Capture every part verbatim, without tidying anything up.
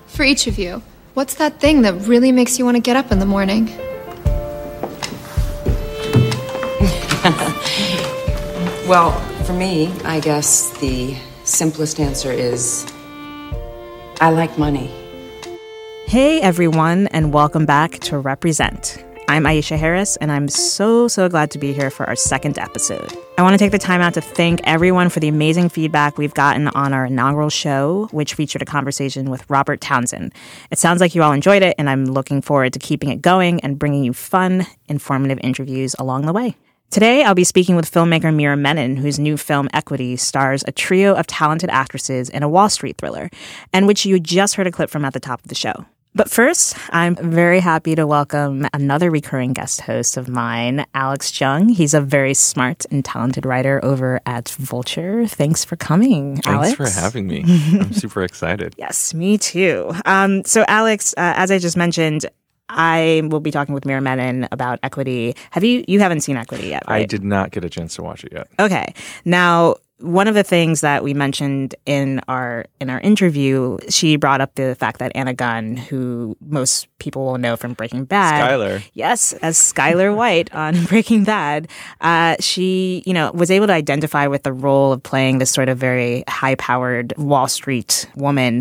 For each of you, what's that thing that really makes you want to get up in the morning? Well, for me, I guess the simplest answer is I like money. Hey everyone, and welcome back to Represent. I'm Aisha Harris, and I'm so, so glad to be here for our second episode. I want to take the time out to thank everyone for the amazing feedback we've gotten on our inaugural show, which featured a conversation with Robert Townsend. It sounds like you all enjoyed it, and I'm looking forward to keeping it going and bringing you fun, informative interviews along the way. Today, I'll be speaking with filmmaker Mira Menon, whose new film Equity stars a trio of talented actresses in a Wall Street thriller, and which you just heard a clip from at the top of the show. But first, I'm very happy to welcome another recurring guest host of mine, Alex Jung. He's a very smart and talented writer over at Vulture. Thanks for coming, Alex. Thanks for having me. I'm super excited. Yes, me too. Um, so, Alex, uh, as I just mentioned, I will be talking with Mira Menon about Equity. Have you, you haven't seen Equity yet, right? I did not get a chance to watch it yet. Okay. Now, one of the things that we mentioned in our in our interview, she brought up the fact that Anna Gunn, who most people will know from Breaking Bad, Skyler, yes, as Skyler White on Breaking Bad, uh, she you know was able to identify with the role of playing this sort of very high-powered Wall Street woman,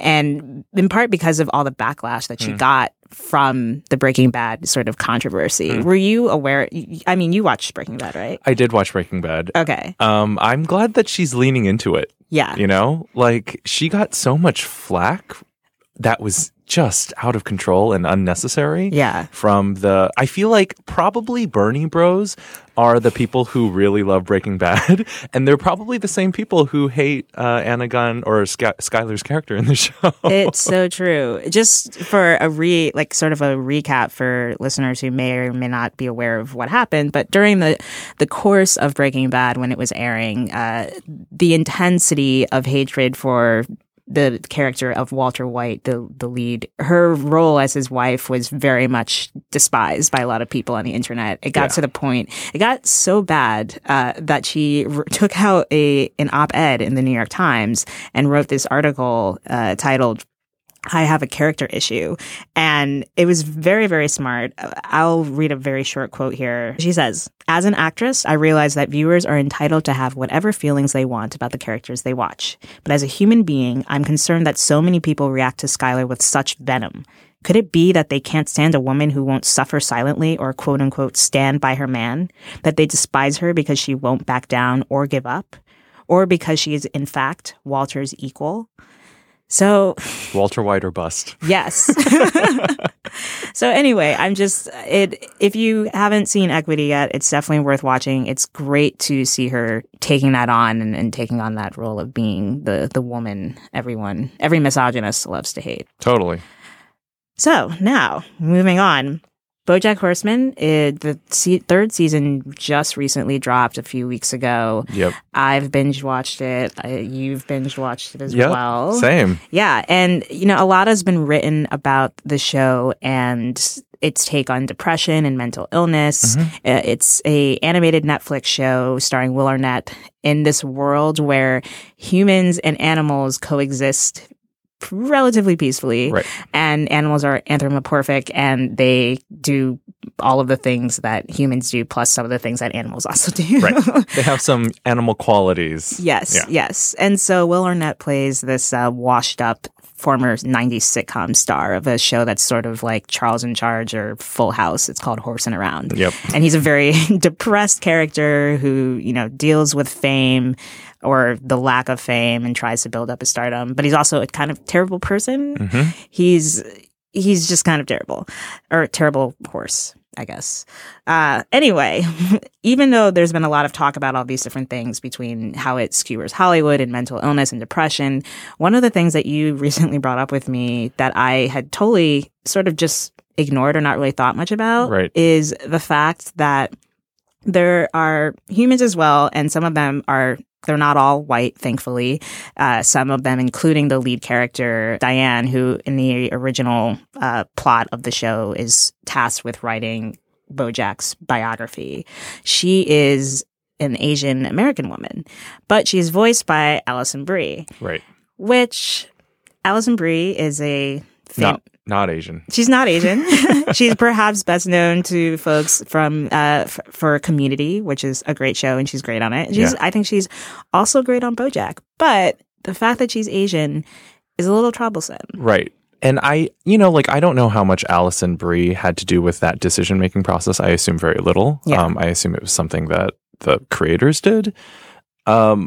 and in part because of all the backlash that she mm. got from the Breaking Bad sort of controversy. Mm. Were you aware? I mean, you watched Breaking Bad, right? I did watch Breaking Bad. Okay. Um, I'm glad that she's leaning into it. Yeah. You know, like she got so much flack that was just out of control and unnecessary. Yeah. From the, I feel like probably Bernie Bros are the people who really love Breaking Bad, and they're probably the same people who hate uh, Anna Gunn or Sky- Skyler's character in the show. It's so true. Just for a re, like sort of a recap for listeners who may or may not be aware of what happened, but during the the course of Breaking Bad, when it was airing, uh, the intensity of hatred for the character of Walter White, the the lead, her role as his wife was very much despised by a lot of people on the internet. It got yeah. to the point, it got so bad uh, that she r- took out a an op-ed in the New York Times and wrote this article uh, titled I have a character issue. And it was very, very smart. I'll read a very short quote here. She says, "As an actress, I realize that viewers are entitled to have whatever feelings they want about the characters they watch. But as a human being, I'm concerned that so many people react to Skyler with such venom. Could it be that they can't stand a woman who won't suffer silently or quote unquote stand by her man? That they despise her because she won't back down or give up? Or because she is in fact Walter's equal?" So Walter White or bust. Yes. So anyway, I'm just it. If you haven't seen Equity yet, it's definitely worth watching. It's great to see her taking that on and, and taking on that role of being the the woman everyone, every misogynist loves to hate. Totally. So now moving on. BoJack Horseman, it, the se- third season just recently dropped a few weeks ago. Yep. I've binge watched it. I, you've binge watched it as yep, well. Same. Yeah. And, you know, a lot has been written about the show and its take on depression and mental illness. Mm-hmm. Uh, it's a animated Netflix show starring Will Arnett in this world where humans and animals coexist relatively peacefully, right. And animals are anthropomorphic and they do all of the things that humans do plus some of the things that animals also do. Right. They have some animal qualities. Yes, yeah. yes. And so Will Arnett plays this uh, washed up former nineties sitcom star of a show that's sort of like Charles in Charge or Full House. It's called Horsing Around. Yep. And he's a very depressed character who, you know, deals with fame or the lack of fame and tries to build up his stardom. But he's also a kind of terrible person. Mm-hmm. He's he's just kind of terrible. Or a terrible horse, I guess. Uh, anyway, even though there's been a lot of talk about all these different things between how it skewers Hollywood and mental illness and depression, one of the things that you recently brought up with me that I had totally sort of just ignored or not really thought much about right. is the fact that there are humans as well, and some of them are they're not all white, thankfully. Uh, some of them, including the lead character, Diane, who in the original uh, plot of the show is tasked with writing BoJack's biography. She is an Asian American woman, but she's voiced by Alison Brie. Right. Which Alison Brie is a fam- Not, not Asian. She's not Asian. She's perhaps best known to folks from uh, f- for Community, which is a great show, and she's great on it. She's, Yeah. I think she's also great on BoJack. But the fact that she's Asian is a little troublesome. Right. And I, you know, like I don't know how much Alison Brie had to do with that decision making process. I assume very little. Yeah. Um, I assume it was something that the creators did. Um,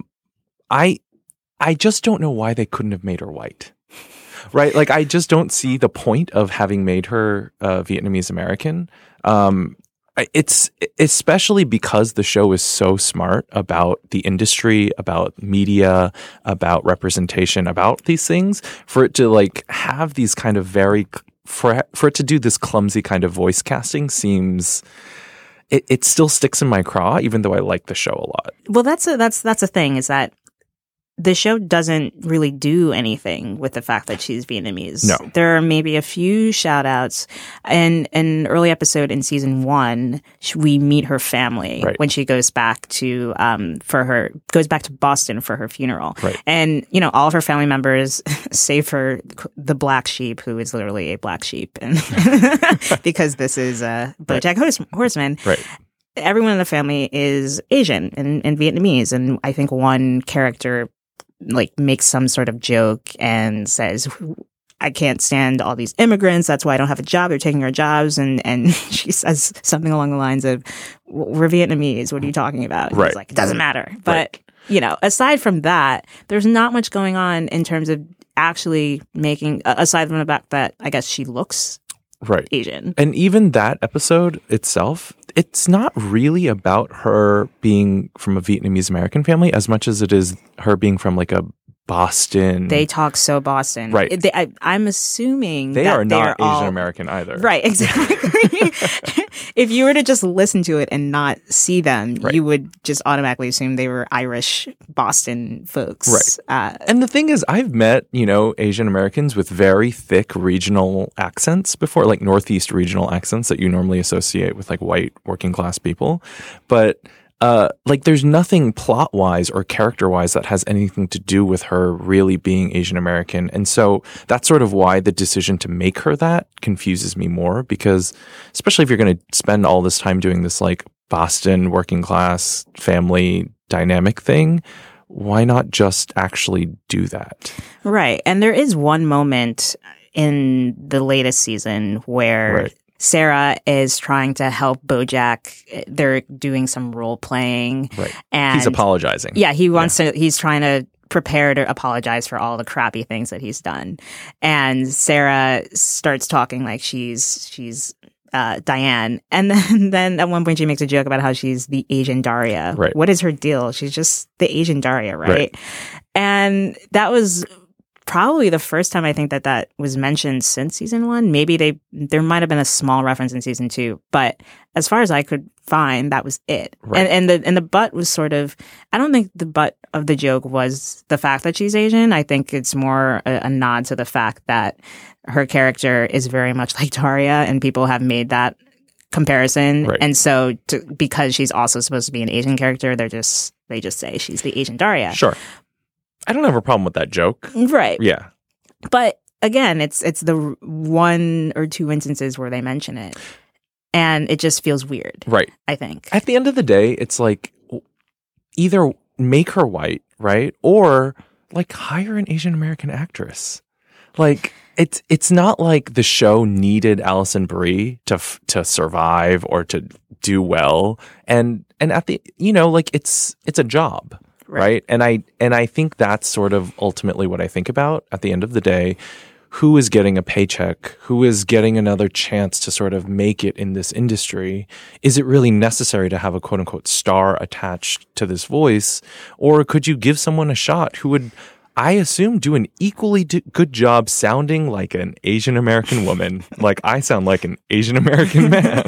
I, I just don't know why they couldn't have made her white. Right. Like, I just don't see the point of having made her uh, Vietnamese American. Um, I- it's especially because the show is so smart about the industry, about media, about representation, about these things, for it to like have these kind of very, for, for it to do this clumsy kind of voice casting seems, it, it still sticks in my craw, even though I like the show a lot. Well, that's a, that's that's a thing is that the show doesn't really do anything with the fact that she's Vietnamese. No. There are maybe a few shout outs. In an early episode in season one, sh- we meet her family Right. when she goes back to, um, for her, goes back to Boston for her funeral. Right. And, you know, all of her family members, save for the black sheep, who is literally a black sheep. And because this is uh, BoJack Horse- Horseman. Right. Everyone in the family is Asian and, and Vietnamese. And I think one character like makes some sort of joke and says, I can't stand all these immigrants. That's why I don't have a job. They're taking our jobs. And, and she says something along the lines of, we're Vietnamese. What are you talking about? And Right. He's like, it doesn't matter. But, Right. you know, aside from that, there's not much going on in terms of actually making, aside from the fact that I guess she looks Right. Asian. And even that episode itself, it's not really about her being from a Vietnamese American family as much as it is her being from like a Boston. They talk so Boston. Right. They, I, I'm assuming They that are they're not all- Asian American either. Right, exactly. If you were to just listen to it and not see them, Right. you would just automatically assume they were Irish Boston folks. Right. Uh, And the thing is, I've met, you know, Asian Americans with very thick regional accents before, like Northeast regional accents that you normally associate with like white working class people. But uh, like there's nothing plot wise or character wise that has anything to do with her really being Asian American. And so that's sort of why the decision to make her that confuses me more, because especially if you're going to spend all this time doing this like Boston working class family dynamic thing, why not just actually do that? right. And there is one moment in the latest season where Right. Sarah is trying to help BoJack. They're doing some role playing. Right. And He's apologizing. Yeah, he wants to, he's trying to prepare to apologize for all the crappy things that he's done. And Sarah starts talking like she's, she's, uh, Diane. And then, then at one point she makes a joke about how she's the Asian Daria. Right. What is her deal? She's just the Asian Daria, right? Right. And that was probably the first time I think that that was mentioned since season one. Maybe they, there might have been a small reference in season two, but as far as I could find, that was it. Right. And, and the, and the butt was sort of, I don't think the butt of the joke was the fact that she's Asian. I think it's more a, a nod to the fact that her character is very much like Daria, and people have made that comparison. Right. And so to, because she's also supposed to be an Asian character, they're just, they just say she's the Asian Daria. Sure. I don't have a problem with that joke. Right. Yeah. But again, it's it's the r- one or two instances where they mention it, and it just feels weird. Right. I think. At the end of the day, it's like either make her white, right? Or like hire an Asian American actress. Like it's it's not like the show needed Alison Brie to f- to survive or to do well. And and at the you know, like it's it's a job. Right. Right. And I and I think that's sort of ultimately what I think about at the end of the day. Who is getting a paycheck? Who is getting another chance to sort of make it in this industry? Is it really necessary to have a quote unquote star attached to this voice? Or could you give someone a shot who would, I assume, do an equally d- good job sounding like an Asian American woman, like I sound like an Asian American man?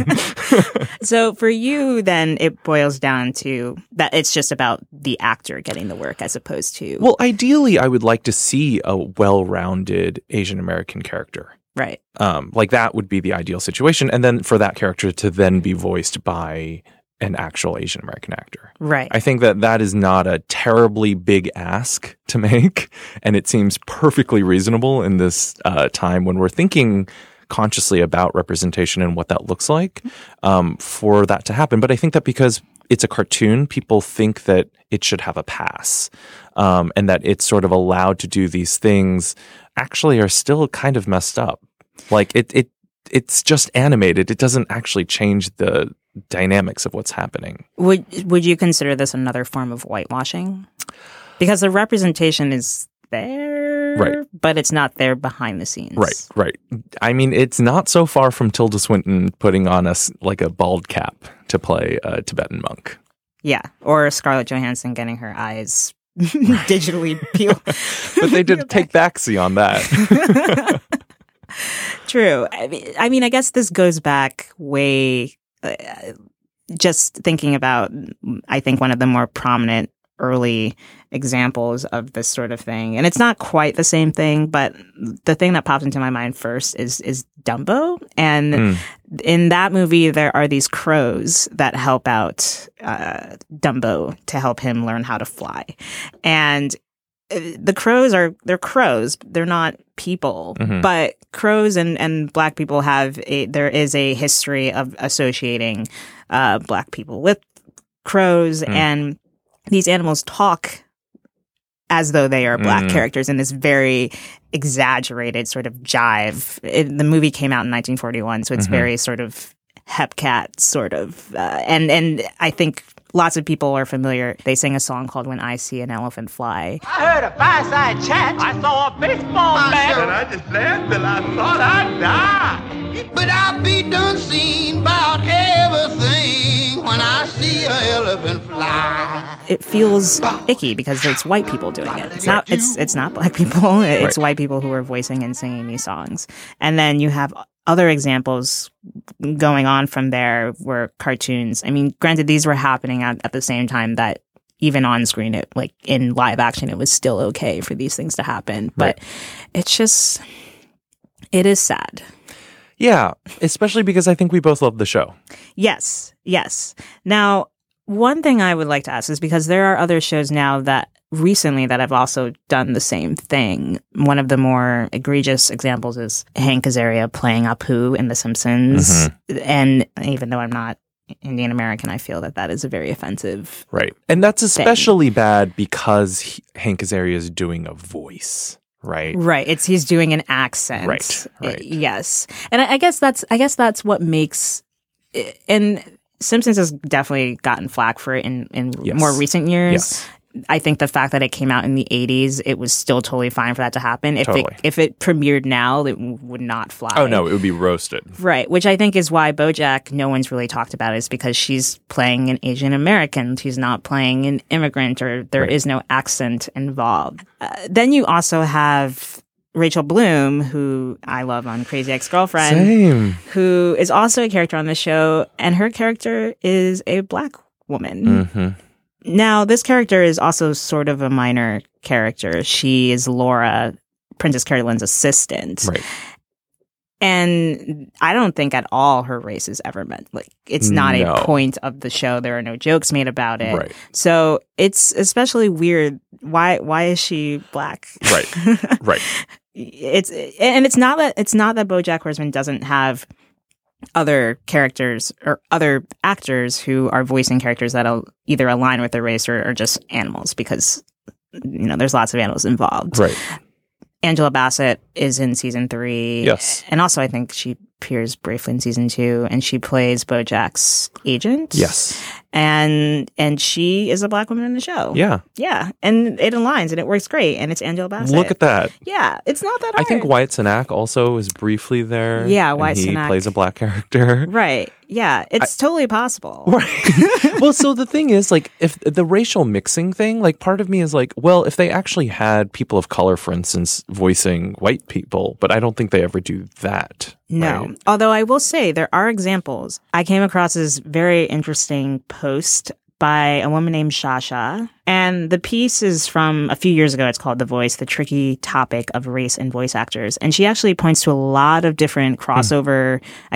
So for you, then it boils down to that it's just about the actor getting the work as opposed to Well, ideally, I would like to see a well-rounded Asian American character. right. Um, like that would be the ideal situation. And then for that character to then be voiced by an actual Asian American actor. Right. I think that that is not a terribly big ask to make, and it seems perfectly reasonable in this uh, time when we're thinking consciously about representation and what that looks like um, for that to happen. But I think that because it's a cartoon, people think that it should have a pass um, and that it's sort of allowed to do these things actually are still kind of messed up. Like it, it, it's just animated. It doesn't actually change the dynamics of what's happening. Would would you consider this another form of whitewashing? Because the representation is there, right, but it's not there behind the scenes. Right, right. I mean, it's not so far from Tilda Swinton putting on us like a bald cap to play a Tibetan monk. Yeah, or Scarlett Johansson getting her eyes digitally peeled. But they did take backseat on that. True. I mean, I mean, I guess this goes back way. Uh, just thinking about, I think one of the more prominent early examples of this sort of thing, and it's not quite the same thing, but the thing that pops into my mind first is is Dumbo, and mm. in that movie there are these crows that help out uh, Dumbo to help him learn how to fly, and the crows are they're crows, they're not people, mm-hmm. but crows and, and black people have a there is a history of associating uh, black people with crows, mm. and these animals talk as though they are black mm. characters in this very exaggerated sort of jive. It, the movie came out in nineteen forty-one, so it's mm-hmm. very sort of hepcat sort of, uh, and and I think lots of people are familiar. They sing a song called When I See an Elephant Fly. I heard a fireside chat. I saw a baseball bat. And I just laughed till I thought I'd die. But I be done seen about everything when I see an elephant fly. It feels icky because it's white people doing it. It's not it's it's not black people. It's right. white people who are voicing and singing these songs. And then you have other examples going on from there were cartoons. I mean, granted, these were happening at, at the same time that even on screen, it like in live action, it was still okay for these things to happen. But right. it's just, it is sad. Yeah, especially because I think we both love the show. Yes, yes. Now, one thing I would like to ask is because there are other shows now that recently that have also done the same thing. One of the more egregious examples is Hank Azaria playing Apu in The Simpsons. Mm-hmm. And even though I'm not Indian American, I feel that that is a very offensive Right. And that's especially thing. bad because he, Hank Azaria is doing a voice. Right. Right. It's he's doing an accent. Right. Right. Yes. And I, I guess that's I guess that's what makes and Simpsons has definitely gotten flack for it in, in yes. more recent years. Yes. I think the fact that it came out in the eighties, it was still totally fine for that to happen. If totally. it if it premiered now, it w- would not fly. Oh, no, it would be roasted. Right, which I think is why BoJack, no one's really talked about it, is because she's playing an Asian American. She's not playing an immigrant, or there right. is no accent involved. Uh, then you also have Rachel Bloom, who I love on Crazy Ex-Girlfriend, Same. who is also a character on the show, and her character is a black woman. Mm-hmm. Now, this character is also sort of a minor character. She is Laura, Princess Carolyn's assistant. Right. And I don't think at all her race is ever meant. Like, it's not no. a point of the show. There are no jokes made about it. Right. So it's especially weird. Why? Why is she black? Right. Right. It's and it's not that it's not that BoJack Horseman doesn't have other characters or other actors who are voicing characters that either align with their race or, or just animals, because you know there's lots of animals involved. Right. Angela Bassett is in season three. Yes. And also I think she appears briefly in season two, and she plays BoJack's agent. Yes. And and she is a black woman in the show. Yeah. Yeah. And it aligns and it works great. And it's Angela Bassett. Look at that. Yeah. It's not that hard. I think Wyatt Cenac also is briefly there. Yeah, Wyatt and he Cenac. plays a black character. Right. Yeah. It's I, totally possible. Right. Well, so the thing is, like, if the racial mixing thing, like, part of me is like, well, if they actually had people of color, for instance, voicing white people, but I don't think they ever do that. No. Right? Although I will say there are examples. I came across this very interesting post by a woman named Shasha. And the piece is from a few years ago. It's called The Voice, the Tricky Topic of Race and Voice Actors. And she actually points to a lot of different crossover, hmm. I guess,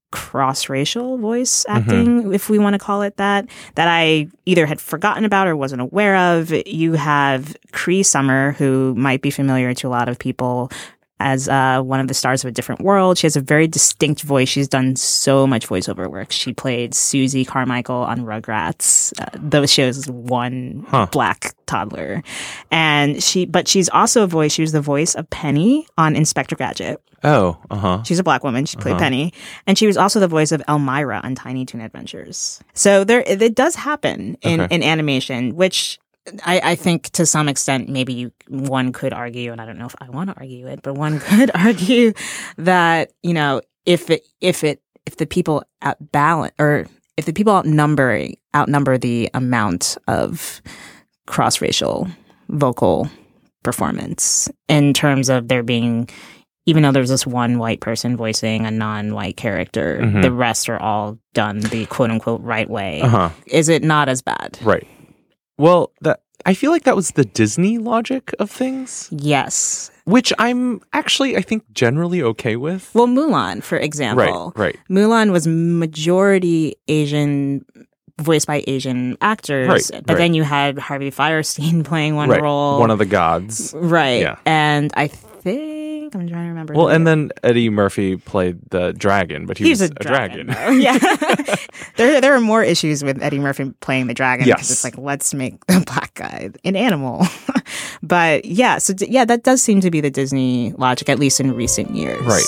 cross-racial voice acting, mm-hmm. if we want to call it that, that I either had forgotten about or wasn't aware of. You have Cree Summer, who might be familiar to a lot of people as uh, one of the stars of A Different World. She has a very distinct voice. She's done so much voiceover work. She played Susie Carmichael on Rugrats. Uh, those shows one huh. black toddler. And she, but she's also a voice. She was the voice of Penny on Inspector Gadget. Oh, uh-huh. She's a black woman. She played uh-huh. Penny. And she was also the voice of Elmira on Tiny Toon Adventures. So there, it does happen in, okay. in animation, which I, I think to some extent, maybe you, one could argue, and I don't know if I want to argue it, but one could argue that, you know, if it, if it, if the people at balance, or if the people outnumber, outnumber the amount of cross-racial vocal performance in terms of there being, even though there's this one white person voicing a non-white character, mm-hmm. the rest are all done the quote-unquote right way. Uh-huh. Is it not as bad? Right. Well, that I feel like that was the Disney logic of things. Yes. Which I'm actually, I think, generally okay with. Well, Mulan, for example. Right, right. Mulan was majority Asian, voiced by Asian actors. Right, but right. then you had Harvey Fierstein playing one right. role. One of the gods. Right. Yeah. And I think, I'm trying to remember. Well, and then Eddie Murphy played the dragon, but he, he was, was a, a dragon. dragon. Yeah. there there are more issues with Eddie Murphy playing the dragon. Yes. It's like, let's make the black guy an animal. But yeah, so yeah, that does seem to be the Disney logic, at least in recent years. Right.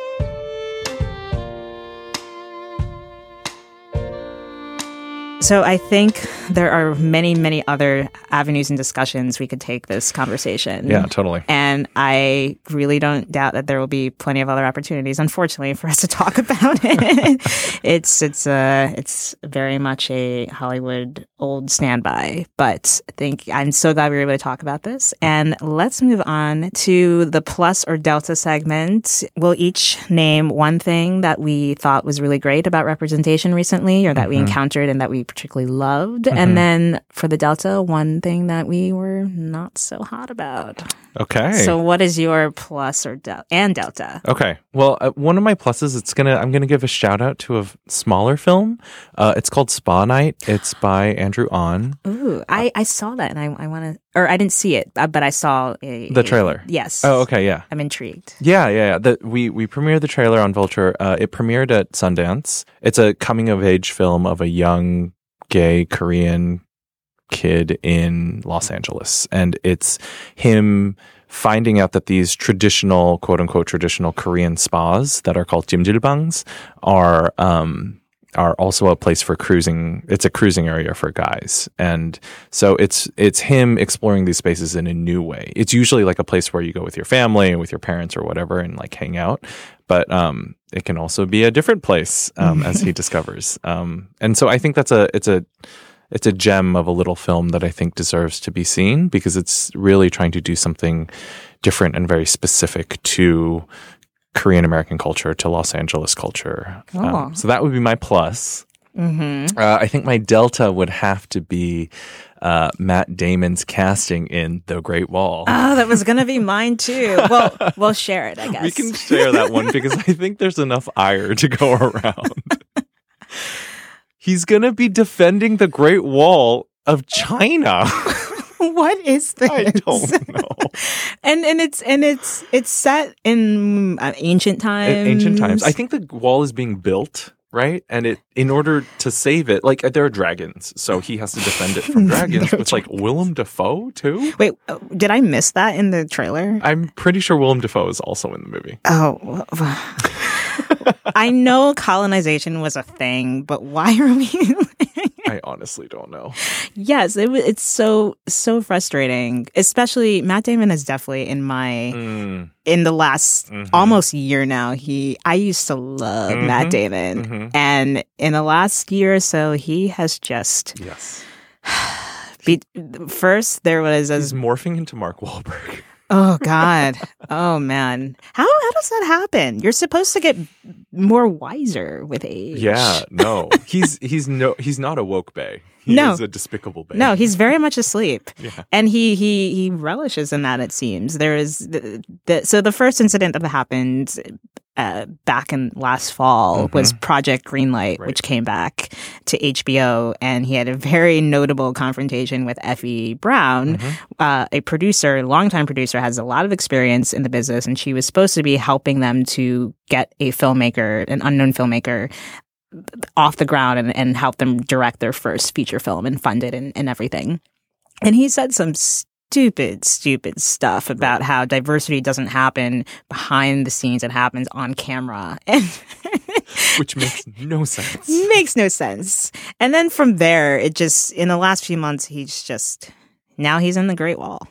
So I think there are many, many other avenues and discussions we could take this conversation. Yeah, totally. And I really don't doubt that there will be plenty of other opportunities, unfortunately, for us to talk about it. it's it's uh it's very much a Hollywood old standby. But I think I'm so glad we were able to talk about this. And let's move on to the plus or delta segment. We'll each name one thing that we thought was really great about representation recently, or that mm-hmm. we encountered and that we particularly loved. Mm-hmm. And then for the Delta, one thing that we were not so hot about. Okay. So what is your plus or del- and Delta? Okay. Well, uh, one of my pluses, it's gonna I'm gonna give a shout out to a f- smaller film. Uh, it's called Spa Night. It's by Andrew Ahn. Ooh, I, I saw that and I I want to, or I didn't see it, but I saw a, the trailer. A, yes. Oh, okay. Yeah. I'm intrigued. Yeah, yeah, yeah. The, we we premiered the trailer on Vulture. Uh, it premiered at Sundance. It's a coming of age film of a young gay Korean kid in Los Angeles. And it's him finding out that these traditional, quote unquote, traditional Korean spas that are called jimjilbangs are, um, are also a place for cruising. It's a cruising area for guys. And so it's, it's him exploring these spaces in a new way. It's usually like a place where you go with your family and with your parents or whatever and like hang out. But, um, it can also be a different place, um, as he discovers. Um, and so I think that's a, it's a, it's a gem of a little film that I think deserves to be seen because it's really trying to do something different and very specific to Korean American culture, to Los Angeles culture. Oh. Um, so that would be my plus. Mm-hmm. Uh, I think my delta would have to be uh, Matt Damon's casting in The Great Wall. Oh, that was going to be mine too. Well, we'll share it, I guess. We can share that one because I think there's enough ire to go around. He's going to be defending the Great Wall of China. What is this? I don't know. and and it's and it's it's set in uh, ancient times. In ancient times. I think the wall is being built, right? And it, in order to save it, like there are dragons, so he has to defend it from dragons. With like Willem Dafoe too. Wait, uh, did I miss that in the trailer? I'm pretty sure Willem Dafoe is also in the movie. Oh. I know colonization was a thing, but why are we? I honestly don't know. Yes, it, it's so so frustrating. Especially Matt Damon is definitely in my mm. in the last mm-hmm. almost year now. He I used to love mm-hmm. Matt Damon, mm-hmm. and in the last year or so, he has just yes. Be, first, there was as he's morphing into Mark Wahlberg. Oh God! Oh man! How how does that happen? You're supposed to get more wiser with age. Yeah, no, he's he's no he's not a woke bae. He no. is a despicable bae. No, he's very much asleep. Yeah. And he he he relishes in that. It seems there is the, the so the first incident that happened uh, back in last fall Mm-hmm. was Project Greenlight, Right. which came back to H B O, and he had a very notable confrontation with Effie Brown, Mm-hmm. uh, a producer, longtime producer, has a lot of experience in the business, and she was supposed to be helping them to get a filmmaker, an unknown filmmaker, off the ground and, and help them direct their first feature film and fund it and, and everything. And he said some stupid, stupid stuff about how diversity doesn't happen behind the scenes. It happens on camera. And Which makes no sense. makes no sense. And then from there, it just, in the last few months, he's just, now he's in the Great Wall.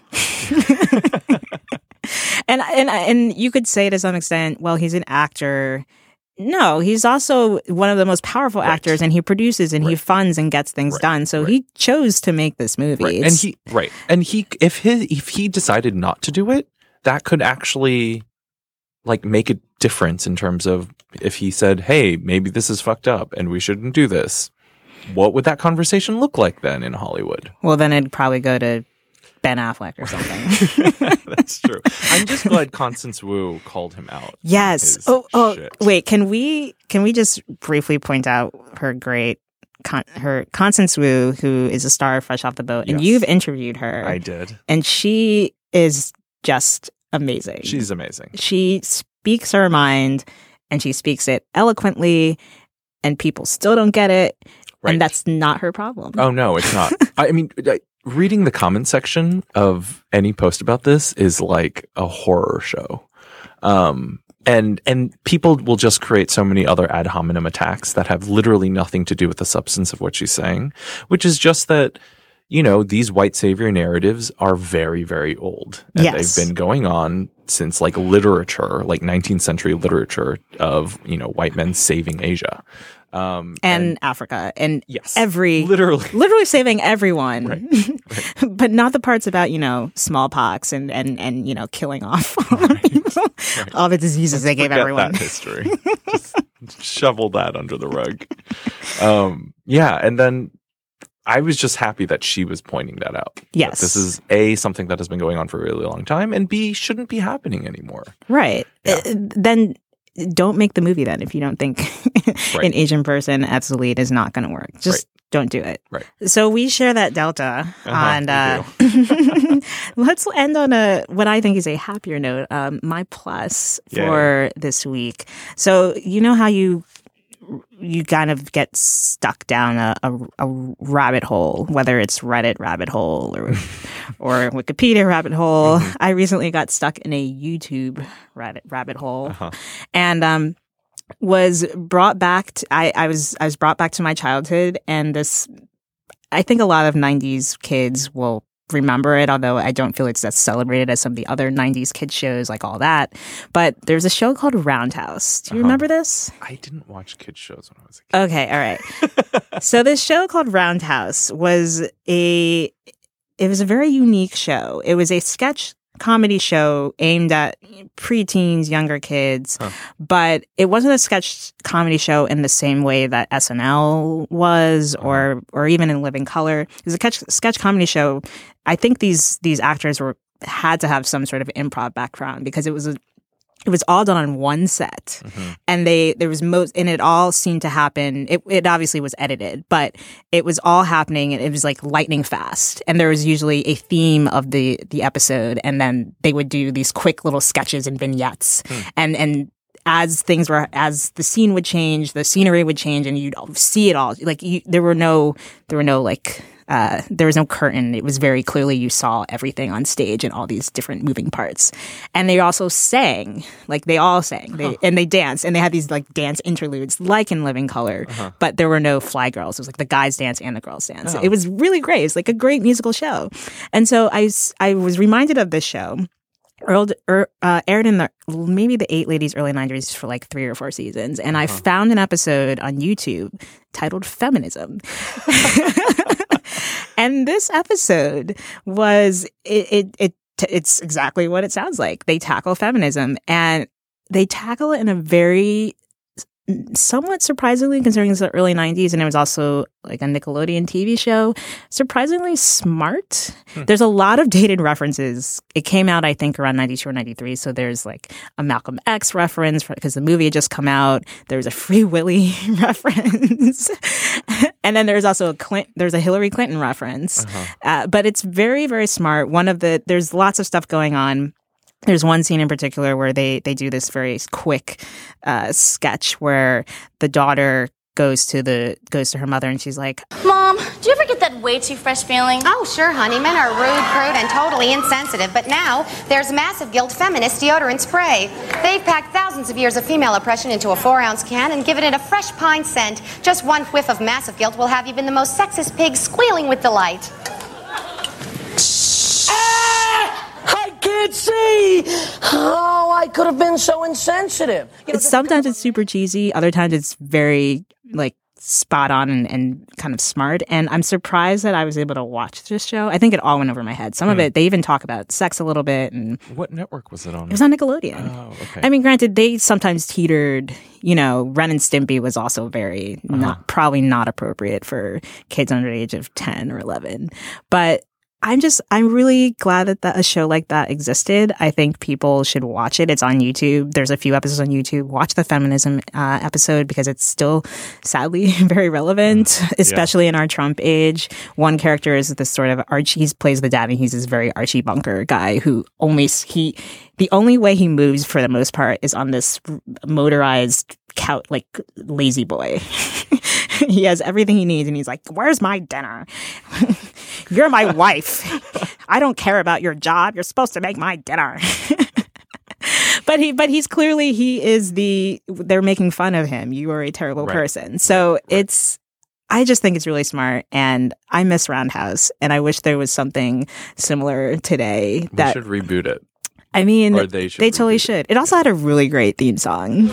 and, and, and you could say to some extent, well, he's an actor. No, he's also one of the most powerful Right. actors, and he produces and he Right. funds and gets things Right. done. So Right. he chose to make this movie. Right. And It's- he right. And he if his if he decided not to do it, that could actually like make a difference in terms of if he said, "Hey, maybe this is fucked up and we shouldn't do this." What would that conversation look like then in Hollywood? well, then it'd probably go to Ben Affleck or something. That's true. I'm just glad Constance Wu called him out. on Yes. his Oh, oh. shit. Wait. Can we can we just briefly point out her great, con- her Constance Wu, who is a star of Fresh Off the Boat, and Yes. you've interviewed her, I did. and she is just amazing. She's amazing. She speaks her mind, and she speaks it eloquently, and people still don't get it, Right. and that's not her problem. Oh no, it's not. I mean, I- reading the comment section of any post about this is like a horror show. Um, and and people will just create so many other ad hominem attacks that have literally nothing to do with the substance of what she's saying, which is just that, you know, these white savior narratives are very, very old. And Yes. they've been going on since like literature, like nineteenth century literature of, you know, white men saving Asia. Um, and, Africa, and yes, every literally. literally saving everyone, Right. but not the parts about, you know, smallpox and and and you know, killing off all the people, all the diseases they gave Forget everyone. that history. Just shovel that under the rug. Um, yeah, and then I was just happy that she was pointing that out. That Yes. this is A, something that has been going on for a really long time, and B, shouldn't be happening anymore. Right. Yeah. Uh, Then don't make the movie then if you don't think Right. an Asian person as the lead is not going to work. Just Right. don't do it. Right. So we share that delta. Uh-huh, and we uh, let's end on a what I think is a happier note. Um, my plus for this week. So you know how you you kind of get stuck down a, a, a rabbit hole, whether it's Reddit rabbit hole or or Wikipedia rabbit hole. Mm-hmm. I recently got stuck in a YouTube rabbit rabbit hole, Uh-huh. and um, was brought back. To, I I was I was brought back to my childhood, and this. I think a lot of nineties kids will remember it, although I don't feel it's as celebrated as some of the other nineties kid shows, like all that. But there's a show called Roundhouse. Do you Uh-huh. remember this? I didn't watch kids shows when I was a kid. Okay, all right. So this show called Roundhouse was a it was a very unique show. It was a sketch comedy show aimed at preteens, younger kids, Huh. but it wasn't a sketch comedy show in the same way that S N L was, or or even in Living Color. It was a sketch, sketch comedy show. I think these these actors were had to have some sort of improv background because it was a it was all done on one set, Mm-hmm. and they there was most and it all seemed to happen. It it obviously was edited, but it was all happening, and it was like lightning fast. And there was usually a theme of the the episode, and then they would do these quick little sketches and vignettes, and and. As things were, as the scene would change, the scenery would change, and you'd see it all. Like you, there were no, there were no like, uh, there was no curtain. It was very clearly you saw everything on stage and all these different moving parts. And they also sang, like they all sang, they, and they danced, and they had these like dance interludes, like in Living Color. Uh-huh. But there were no fly girls. It was like the guys dance and the girls dance. Oh. It was really great. It was like a great musical show. And so I, s- I was reminded of this show. Earled, er, uh, aired in the maybe the eight ladies early nineties for like three or four seasons, and I Uh-huh. found an episode on YouTube titled "Feminism," and this episode was it, it it it's exactly what it sounds like. They tackle feminism, and they tackle it in a very somewhat surprisingly, considering it's the early nineties, and it was also like a Nickelodeon T V show, surprisingly smart. Hmm. There's a lot of dated references. It came out, I think, around ninety-two or ninety-three, so there's like a Malcolm X reference because the movie had just come out. There's a Free Willy reference. And then there's also a Clint, there's a Hillary Clinton reference. Uh-huh. Uh, but it's very, very smart. One of the, there's lots of stuff going on. There's one scene in particular where they, they do this very quick uh, sketch where the daughter goes to the goes to her mother and she's like, Mom, do you ever get that way too fresh feeling? Oh, sure, honey. Men are rude, crude, and totally insensitive. But now there's Massive Guilt Feminist Deodorant Spray. They've packed thousands of years of female oppression into a four-ounce can and given it a fresh pine scent. Just one whiff of Massive Guilt will have you been the most sexist pig squealing with delight. I can't see! Oh, I could have been so insensitive. You know, it's, sometimes it's super cheesy. Other times it's very, like, spot on and, and kind of smart. And I'm surprised that I was able to watch this show. I think it all went over my head. Some mm. of it, they even talk about sex a little bit. And what network was it on? It was on Nickelodeon. Oh, okay. I mean, granted, they sometimes teetered, you know, Ren and Stimpy was also very, uh-huh. not probably not appropriate for kids under the age of ten or eleven. But I'm just, I'm really glad that, that a show like that existed. I think people should watch it. It's on YouTube. There's a few episodes on YouTube. Watch the feminism uh, episode because it's still sadly very relevant, especially yeah. in our Trump age. One character is this sort of Archie, he plays the dad and he's this very Archie Bunker guy who only, he, the only way he moves for the most part is on this motorized couch, like lazy boy. He has everything he needs and he's like, where's my dinner? You're my wife. I don't care about your job. You're supposed to make my dinner. But he, but he's clearly, he is the, they're making fun of him. You are a terrible right. person. So right. it's, I just think it's really smart and I miss Roundhouse and I wish there was something similar today. We that should reboot it. I mean, or they, should they totally should. It. it also had a really great theme song.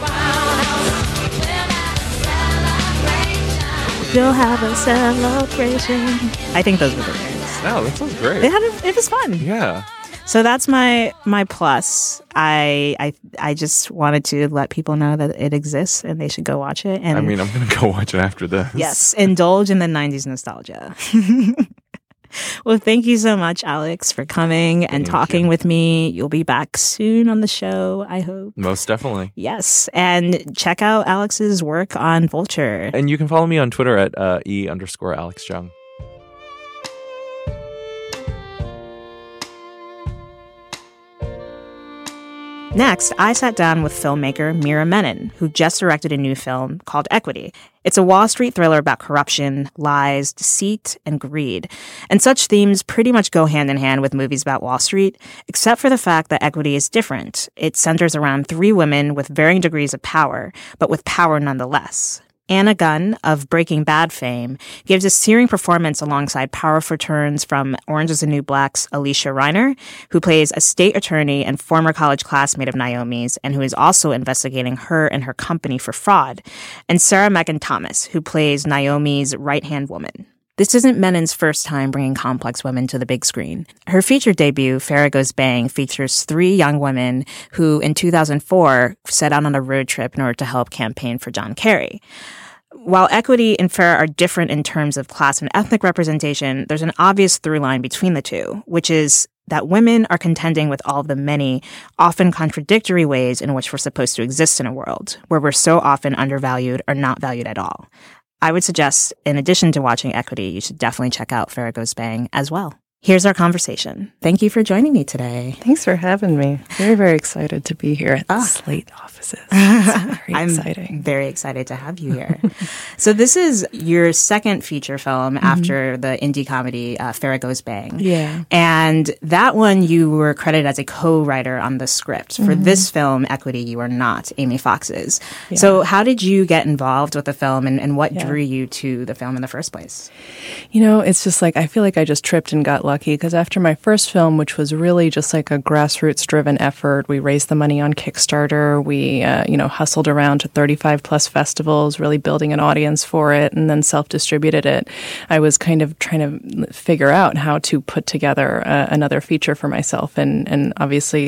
You'll have a celebration. I think those were the names. Oh, that sounds great. It had a, it was fun. Yeah. So that's my my plus. I I I just wanted to let people know that it exists and they should go watch it. And I mean, I'm gonna go watch it after this. Yes, indulge in the nineties nostalgia. Well, thank you so much, Alex, for coming and thank talking you. with me. You'll be back soon on the show, I hope. Most definitely. Yes. And check out Alex's work on Vulture. And you can follow me on Twitter at uh, E underscore Alex Jung. Next, I sat down with filmmaker Mira Menon, who just directed a new film called Equity. It's a Wall Street thriller about corruption, lies, deceit, and greed. And such themes pretty much go hand in hand with movies about Wall Street, except for the fact that Equity is different. It centers around three women with varying degrees of power, but with power nonetheless. Anna Gunn of Breaking Bad fame gives a searing performance alongside powerful turns from Orange is the New Black's Alicia Reiner, who plays a state attorney and former college classmate of Naomi's and who is also investigating her and her company for fraud, and Sarah Megan Thomas, who plays Naomi's right-hand woman. This isn't Menon's first time bringing complex women to the big screen. Her feature debut, Farrah Goes Bang, features three young women who, in two thousand four, set out on a road trip in order to help campaign for John Kerry. While Equity and Farrah are different in terms of class and ethnic representation, there's an obvious through line between the two, which is that women are contending with all of the many, often contradictory ways in which we're supposed to exist in a world where we're so often undervalued or not valued at all. I would suggest, in addition to watching Equity, you should definitely check out Farrah Goes Bang as well. Here's our conversation. Thank you for joining me today. Thanks for having me. Very, very excited to be here at the ah. Slate offices. It's very I'm exciting. very excited to have you here. So this is your second feature film mm-hmm. after the indie comedy uh, Farrah Goes Bang. Yeah. And that one you were credited as a co-writer on the script. For mm-hmm. this film, Equity, you are not Amy Fox's. Yeah. So how did you get involved with the film and, and what yeah. drew you to the film in the first place? You know, it's just like, I feel like I just tripped and got lucky because after my first film, which was really just like a grassroots-driven effort, we raised the money on Kickstarter. We, uh, you know, hustled around to thirty-five plus festivals, really building an audience for it, and then self-distributed it. I was kind of trying to figure out how to put together uh, another feature for myself, and and obviously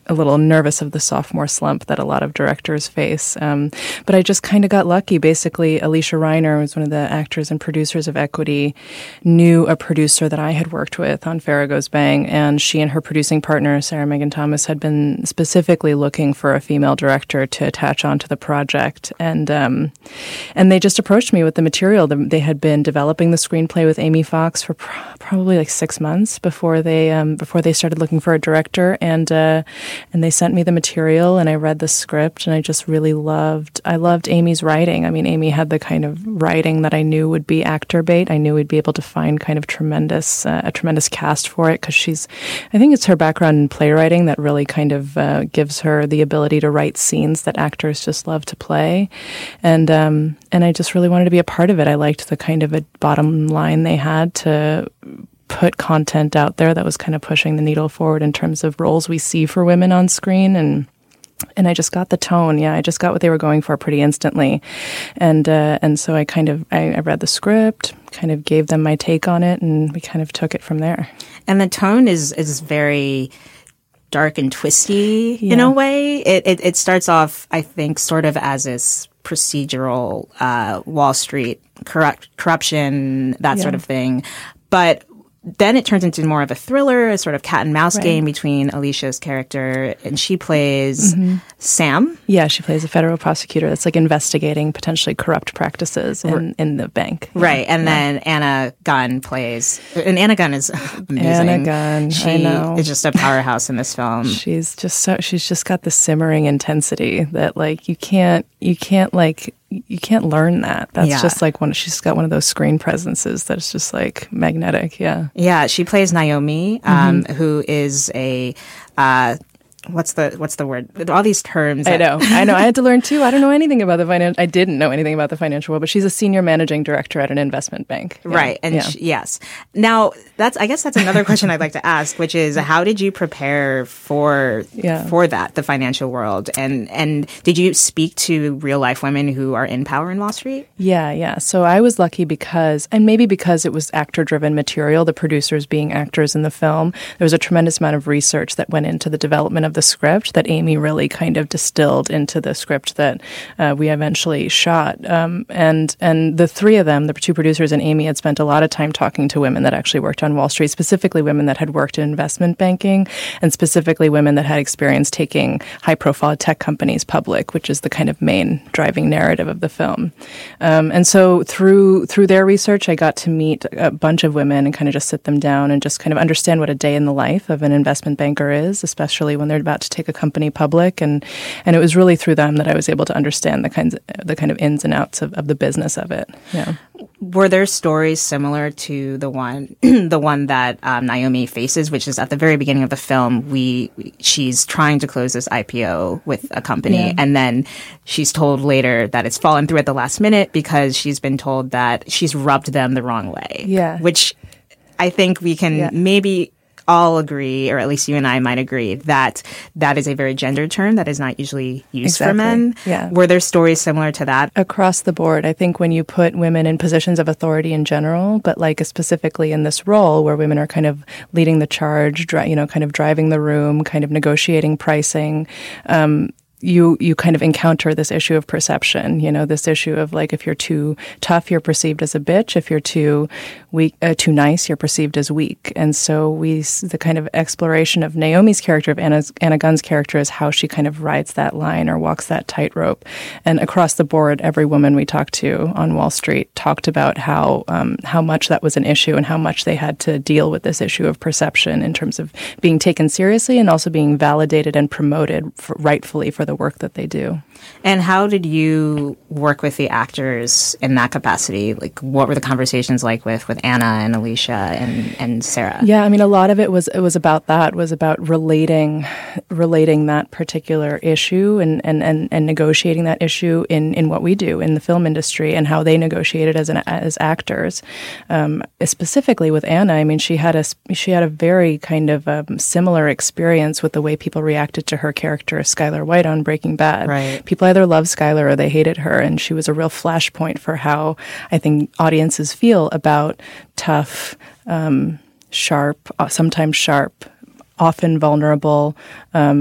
a little nervous of the sophomore slump that a lot of directors face. Um, but I just kind of got lucky. Basically, Alicia Reiner was one of the actors and producers of Equity, knew a producer that I had worked with on Farrah Goes Bang, and she and her producing partner, Sarah Megan Thomas, had been specifically looking for a female director to attach onto the project. And um, and they just approached me with the material. They had been developing the screenplay with Amy Fox for pr- probably like six months before they um, before they started looking for a director. And uh, And they sent me the material, and I read the script, and I just really loved, I loved Amy's writing. I mean, Amy had the kind of writing that I knew would be actor bait. I knew we'd be able to find kind of tremendous, uh, a tremendous cast for it, because she's, I think it's her background in playwriting that really kind of uh, gives her the ability to write scenes that actors just love to play. And, um, and I just really wanted to be a part of it. I liked the kind of a bottom line they had to put content out there that was kind of pushing the needle forward in terms of roles we see for women on screen. And and I just got the tone. Yeah, I just got what they were going for pretty instantly. And uh, and so I kind of, I, I read the script, kind of gave them my take on it, and we kind of took it from there. And the tone is, is very dark and twisty yeah. in a way. It, it it starts off, I think, sort of as this procedural uh, Wall Street corrupt, corruption, that yeah. sort of thing. But then it turns into more of a thriller, a sort of cat and mouse right. game between Alicia's character, and she plays mm-hmm. Sam. Yeah, she plays a federal prosecutor that's like investigating potentially corrupt practices in, in the bank. Right, yeah. and yeah. then Anna Gunn plays, and Anna Gunn is amazing. Anna Gunn, she I know. is just a powerhouse in this film. She's just so, she's just got the simmering intensity that like you can't, you can't like, you can't learn that. That's yeah. just like one, she's got one of those screen presences that's just like magnetic. Yeah. Yeah. She plays Naomi, um, mm-hmm. who is a, uh, What's the what's the word? All these terms. I know, I know. I had to learn too. I don't know anything about the finance. I didn't know anything about the financial world, but she's a senior managing director at an investment bank. Yeah. Right, and yeah. she, yes. Now that's. I guess that's another question I'd like to ask, which is, how did you prepare for yeah. for that, the financial world, and and did you speak to real life women who are in power in Wall Street? Yeah, yeah. So I was lucky because, and maybe because it was actor driven material, the producers being actors in the film, there was a tremendous amount of research that went into the development of the script that Amy really kind of distilled into the script that uh, we eventually shot. Um, and and the three of them, the two producers and Amy, had spent a lot of time talking to women that actually worked on Wall Street, specifically women that had worked in investment banking, and specifically women that had experience taking high-profile tech companies public, which is the kind of main driving narrative of the film. Um, and so through through their research, I got to meet a bunch of women and kind of just sit them down and just kind of understand what a day in the life of an investment banker is, especially when they're about to take a company public, and and it was really through them that I was able to understand the kinds of, the kind of ins and outs of, of the business of it. Yeah. Were there stories similar to the one the one that um, Naomi faces, which is at the very beginning of the film? We she's trying to close this I P O with a company, yeah. and then she's told later that it's fallen through at the last minute because she's been told that she's rubbed them the wrong way. Yeah, which I think we can yeah. maybe all agree, or at least you and I might agree, that that is a very gendered term that is not usually used exactly. for men. Yeah. Were there stories similar to that? Across the board, I think when you put women in positions of authority in general, but like specifically in this role where women are kind of leading the charge, dri- you know, kind of driving the room, kind of negotiating pricing, um, you you kind of encounter this issue of perception, you know, this issue of like if you're too tough, you're perceived as a bitch. If you're too weak, uh, too nice, you're perceived as weak. And so we, the kind of exploration of Naomi's character, of Anna's, Anna Gunn's character, is how she kind of rides that line or walks that tightrope. And across the board, every woman we talked to on Wall Street talked about how um, how much that was an issue and how much they had to deal with this issue of perception in terms of being taken seriously and also being validated and promoted for, rightfully for the work that they do. And how did you work with the actors in that capacity? Like, what were the conversations like with, with Anna and Alicia and, and Sarah? Yeah, I mean, a lot of it was it was about that, was about relating relating that particular issue and, and, and, and negotiating that issue in, in what we do in the film industry and how they negotiated as an, as actors. Um, specifically with Anna, I mean, she had a she had a very kind of um, similar experience with the way people reacted to her character, Skylar White, on Breaking Bad. Right. People either loved Skylar or they hated her, and she was a real flashpoint for how I think audiences feel about tough, um, sharp, uh, sometimes sharp, often vulnerable, um,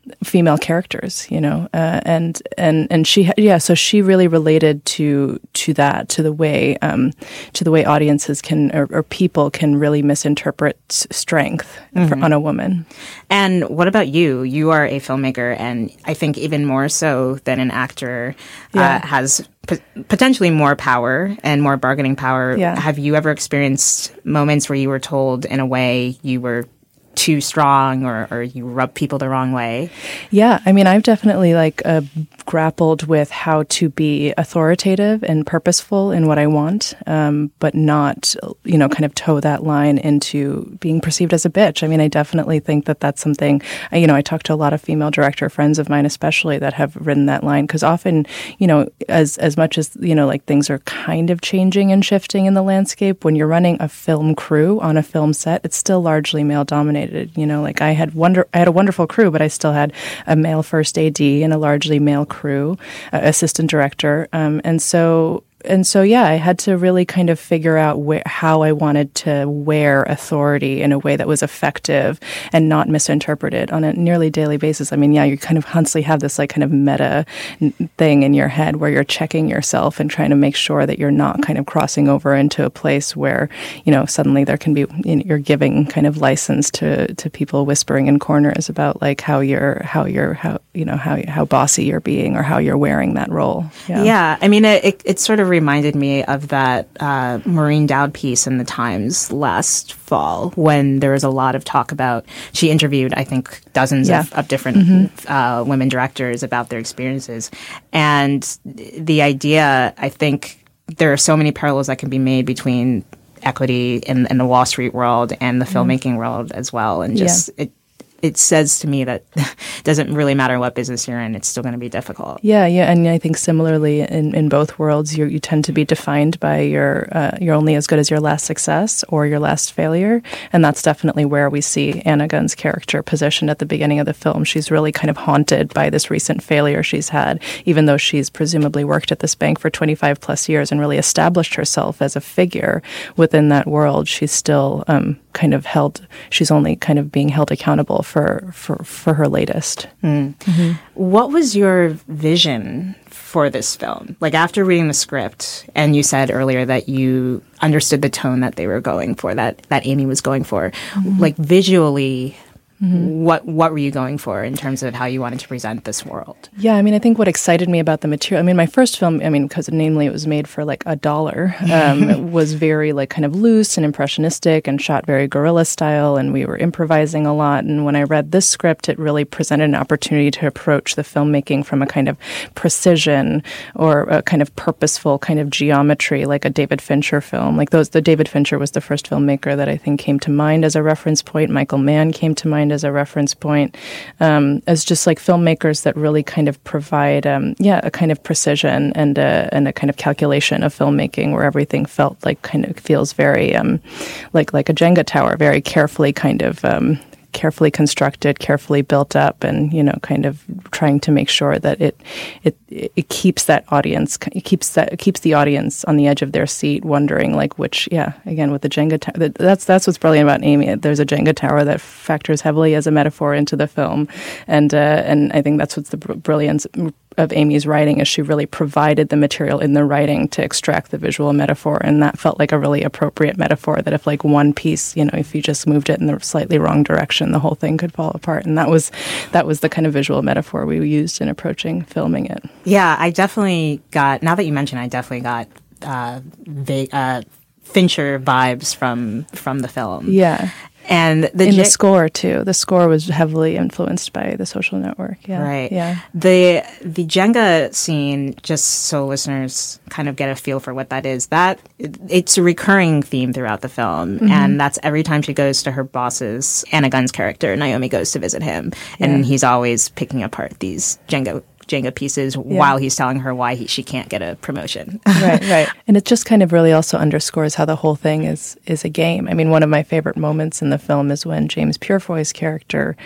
female characters, you know, uh, and and and she, yeah, so she really related to to that, to the way um, to the way audiences can or, or people can really misinterpret strength mm-hmm. for, on a woman. And what about you? You are a filmmaker, and I think even more so than an actor, yeah. uh, has p- potentially more power and more bargaining power. Yeah. Have you ever experienced moments where you were told in a way you were too strong or, or you rub people the wrong way? Yeah, I mean, I've definitely like uh, grappled with how to be authoritative and purposeful in what I want, um, but not, you know, kind of toe that line into being perceived as a bitch. I mean, I definitely think that that's something, you know, I talk to a lot of female director friends of mine, especially, that have written that line, because often, you know, as as much as, you know, like things are kind of changing and shifting in the landscape, when you're running a film crew on a film set, it's still largely male dominated. You know, like I had wonder, I had a wonderful crew, but I still had a male first A D and a largely male crew, uh, assistant director, um, and so. And so, yeah, I had to really kind of figure out where, how I wanted to wear authority in a way that was effective and not misinterpreted on a nearly daily basis. I mean, yeah, you kind of constantly have this like kind of meta thing in your head where you're checking yourself and trying to make sure that you're not kind of crossing over into a place where, you know, suddenly there can be, you know, you're giving kind of license to, to people whispering in corners about like how you're, how you're, how, you know, how, how bossy you're being or how you're wearing that role. Yeah. Yeah. I mean, it, it, it sort of reminded me of that uh, Maureen Dowd piece in the Times last fall when there was a lot of talk about, she interviewed, I think, dozens yeah. of, of different mm-hmm. uh, women directors about their experiences. And the idea, I think there are so many parallels that can be made between equity in, in the Wall Street world and the filmmaking mm-hmm. world as well. And just, yeah. it, it says to me that it doesn't really matter what business you're in, it's still going to be difficult. Yeah, yeah, and I think similarly in, in both worlds, you you tend to be defined by your uh, you're only as good as your last success or your last failure, and that's definitely where we see Anna Gunn's character positioned at the beginning of the film. She's really kind of haunted by this recent failure she's had, even though she's presumably worked at this bank for twenty-five plus years and really established herself as a figure within that world. She's still um, kind of held, she's only kind of being held accountable for for, for her latest. Mm. Mm-hmm. What was your vision for this film? Like after reading the script, and you said earlier that you understood the tone that they were going for, that, that Amy was going for. Mm-hmm. Like visually, mm-hmm. what what were you going for in terms of how you wanted to present this world? Yeah, I mean, I think what excited me about the material, I mean, my first film, I mean, because namely it was made for like a dollar, um, was very like kind of loose and impressionistic and shot very guerrilla style, and we were improvising a lot. And when I read this script, it really presented an opportunity to approach the filmmaking from a kind of precision or a kind of purposeful kind of geometry, like a David Fincher film. Like those, the David Fincher was the first filmmaker that I think came to mind as a reference point. Michael Mann came to mind as a reference point, um, as just like filmmakers that really kind of provide, um, yeah, a kind of precision and a, and a kind of calculation of filmmaking where everything felt like kind of feels very um, like like a Jenga tower, very carefully kind of um, carefully constructed, carefully built up, and you know, kind of trying to make sure that it it it keeps that audience, it keeps that it keeps the audience on the edge of their seat, wondering like which, yeah, again with the Jenga tower. That's that's what's brilliant about Amy. There's a Jenga tower that factors heavily as a metaphor into the film, and uh, and I think that's what's the br- brilliance of Amy's writing, is she really provided the material in the writing to extract the visual metaphor, and that felt like a really appropriate metaphor, that if like one piece, you know, if you just moved it in the slightly wrong direction, the whole thing could fall apart. And that was that was the kind of visual metaphor we used in approaching filming it. Yeah, I definitely got, now that you mention, I definitely got uh, vague, uh, Fincher vibes from from the film. Yeah. And the in J- the score too. The score was heavily influenced by The Social Network. Yeah, right. Yeah. The the Jenga scene, just so listeners kind of get a feel for what that is. That it's a recurring theme throughout the film, mm-hmm. and that's every time she goes to her boss's, Anna Gunn's character, Naomi goes to visit him, and yeah. he's always picking apart these Jenga. Jenga pieces yeah. while he's telling her why he, she can't get a promotion. Right, right. And it just kind of really also underscores how the whole thing is is a game. I mean, one of my favorite moments in the film is when James Purefoy's character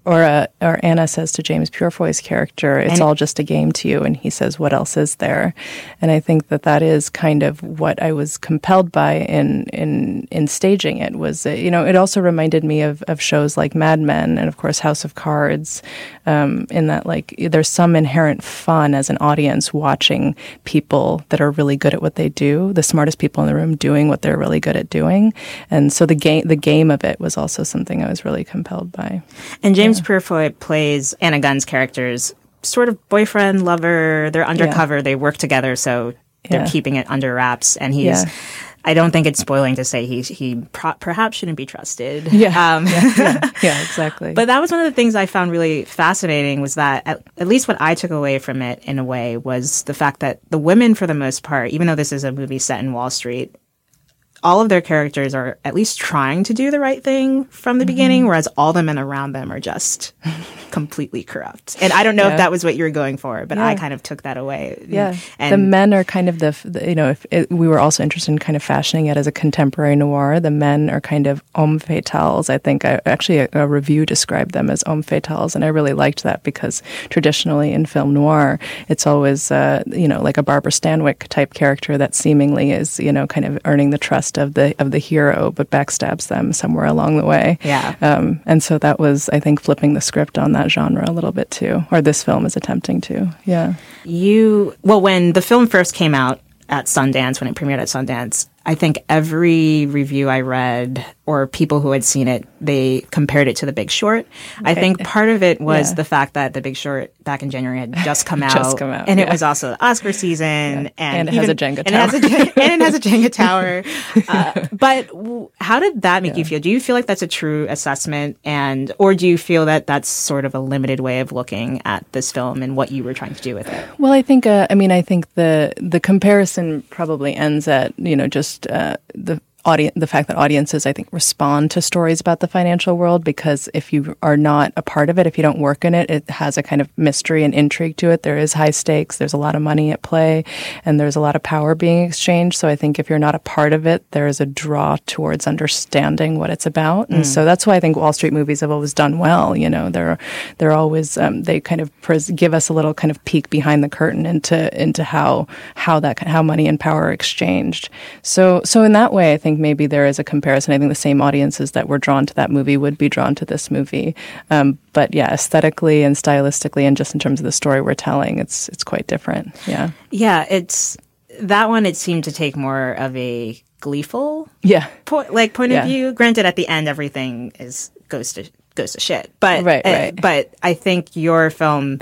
or uh, or Anna says to James Purefoy's character, "It's and, all just a game to you," and he says, "What else is there?" And I think that that is kind of what I was compelled by in in in staging it. Was, you know, it also reminded me of of shows like Mad Men and of course House of Cards, um, in that like there's some inherent fun as an audience watching people that are really good at what they do, the smartest people in the room doing what they're really good at doing, and so the game the game of it was also something I was really compelled by. And James yeah. Purefoy plays Anna Gunn's character's sort of boyfriend, lover. They're undercover. Yeah. They work together, so they're yeah. keeping it under wraps. And he's, yeah. I don't think it's spoiling to say he he pro- perhaps shouldn't be trusted. Yeah. Um, yeah, yeah, yeah, exactly. But that was one of the things I found really fascinating was that at, at least what I took away from it in a way was the fact that the women, for the most part, even though this is a movie set in Wall Street, all of their characters are at least trying to do the right thing from the mm-hmm. beginning, whereas all the men around them are just completely corrupt. And I don't know yeah. if that was what you were going for, but yeah. I kind of took that away. Yeah. And the men are kind of the, the you know, if it, we were also interested in kind of fashioning it as a contemporary noir. The men are kind of homme fatales. I think I, actually a, a review described them as homme fatales, and I really liked that because traditionally in film noir, it's always, uh, you know, like a Barbara Stanwyck type character that seemingly is, you know, kind of earning the trust of the of the hero, but backstabs them somewhere along the way. Yeah. Um, and so that was, I think, flipping the script on that genre a little bit too, or this film is attempting to. Yeah. You, well, when the film first came out at Sundance, when it premiered at Sundance, I think every review I read or people who had seen it, they compared it to The Big Short. Okay. I think part of it was yeah. the fact that The Big Short back in January had just come out. just come out. And yeah. it was also the Oscar season. Yeah. And, and it even, has a Jenga and tower. It has a, and it has a Jenga tower. Uh, but w- how did that make yeah. you feel? Do you feel like that's a true assessment? And or do you feel that that's sort of a limited way of looking at this film and what you were trying to do with it? Well, I think, uh, I mean, I think the the comparison probably ends at, you know, just uh, the Audience, the fact that audiences, I think, respond to stories about the financial world, because if you are not a part of it, if you don't work in it, it has a kind of mystery and intrigue to it. There is high stakes, there's a lot of money at play, and there's a lot of power being exchanged. So I think if you're not a part of it, there is a draw towards understanding what it's about. And mm. so that's why I think Wall Street movies have always done well. You know, they're they're always um, they kind of pres- give us a little kind of peek behind the curtain into into how how that how money and power are exchanged. So so in that way, I think maybe there is a comparison. I think the same audiences that were drawn to that movie would be drawn to this movie. Um, but yeah, aesthetically and stylistically and just in terms of the story we're telling, it's it's quite different. Yeah. Yeah, it's that one it seemed to take more of a gleeful yeah. po- like point yeah. of view. Granted, at the end everything is goes to goes to shit. But right, uh, right. but I think your film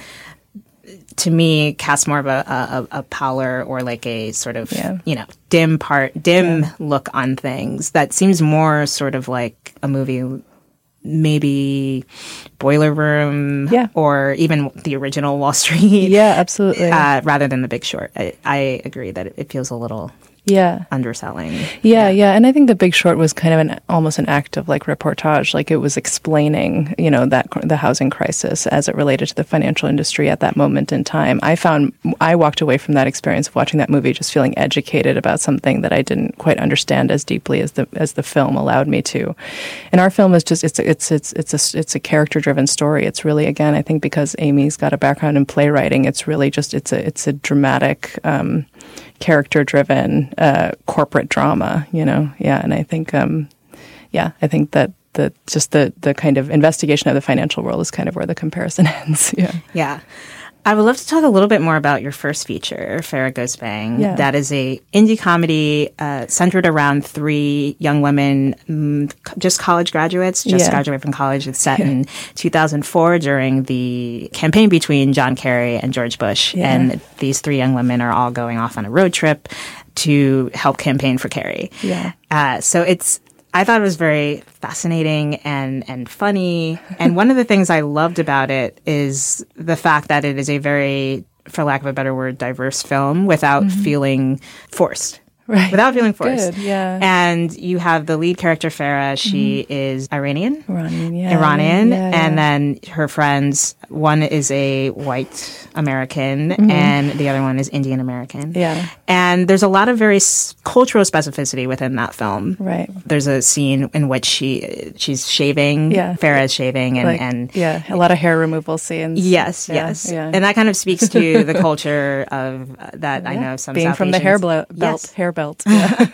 to me casts more of a, a, a pallor or like a sort of, yeah. you know, dim part, dim yeah. look on things that seems more sort of like a movie, maybe Boiler Room yeah. or even the original Wall Street. Yeah, absolutely. Uh, rather than The Big Short. I, I agree that it, it feels a little yeah underselling. Yeah, yeah, yeah. And I think The Big Short was kind of an almost an act of like reportage, like it was explaining, you know, that the housing crisis as it related to the financial industry at that moment in time. I found I walked away from that experience of watching that movie just feeling educated about something that I didn't quite understand as deeply as the as the film allowed me to. And our film is just it's it's it's it's a it's a character driven story. It's really, again, I think because Amy's got a background in playwriting, it's really just it's a it's a dramatic um character-driven uh, corporate drama, you know, yeah, and I think, um, yeah, I think that the just the the kind of investigation of the financial world is kind of where the comparison ends. Yeah, yeah. I would love to talk a little bit more about your first feature, Farrah Goes Bang. Yeah. That is a indie comedy uh, centered around three young women, um, just college graduates, just yeah. graduated from college. It's set yeah. in two thousand four during the campaign between John Kerry and George Bush. Yeah. And these three young women are all going off on a road trip to help campaign for Kerry. Yeah. Uh, so it's I thought it was very fascinating and, and funny. And one of the things I loved about it is the fact that it is a very, for lack of a better word, diverse film without mm-hmm. feeling forced. Right. Without feeling forced. Good, yeah. And you have the lead character, Farah. She mm-hmm. is Iranian. Iranian, yeah. Iranian. Yeah, yeah. And then her friends, one is a white American mm-hmm. and the other one is Indian American. Yeah. And there's a lot of very s- cultural specificity within that film. Right. There's a scene in which she she's shaving. Yeah. Farah is shaving. And, like, and yeah, a lot of hair removal scenes. Yes, yeah, yes. Yeah. And that kind of speaks to the culture of uh, that yeah. I know some Being South from the Asians. hair blo- belt, yes. hair belt. Yeah.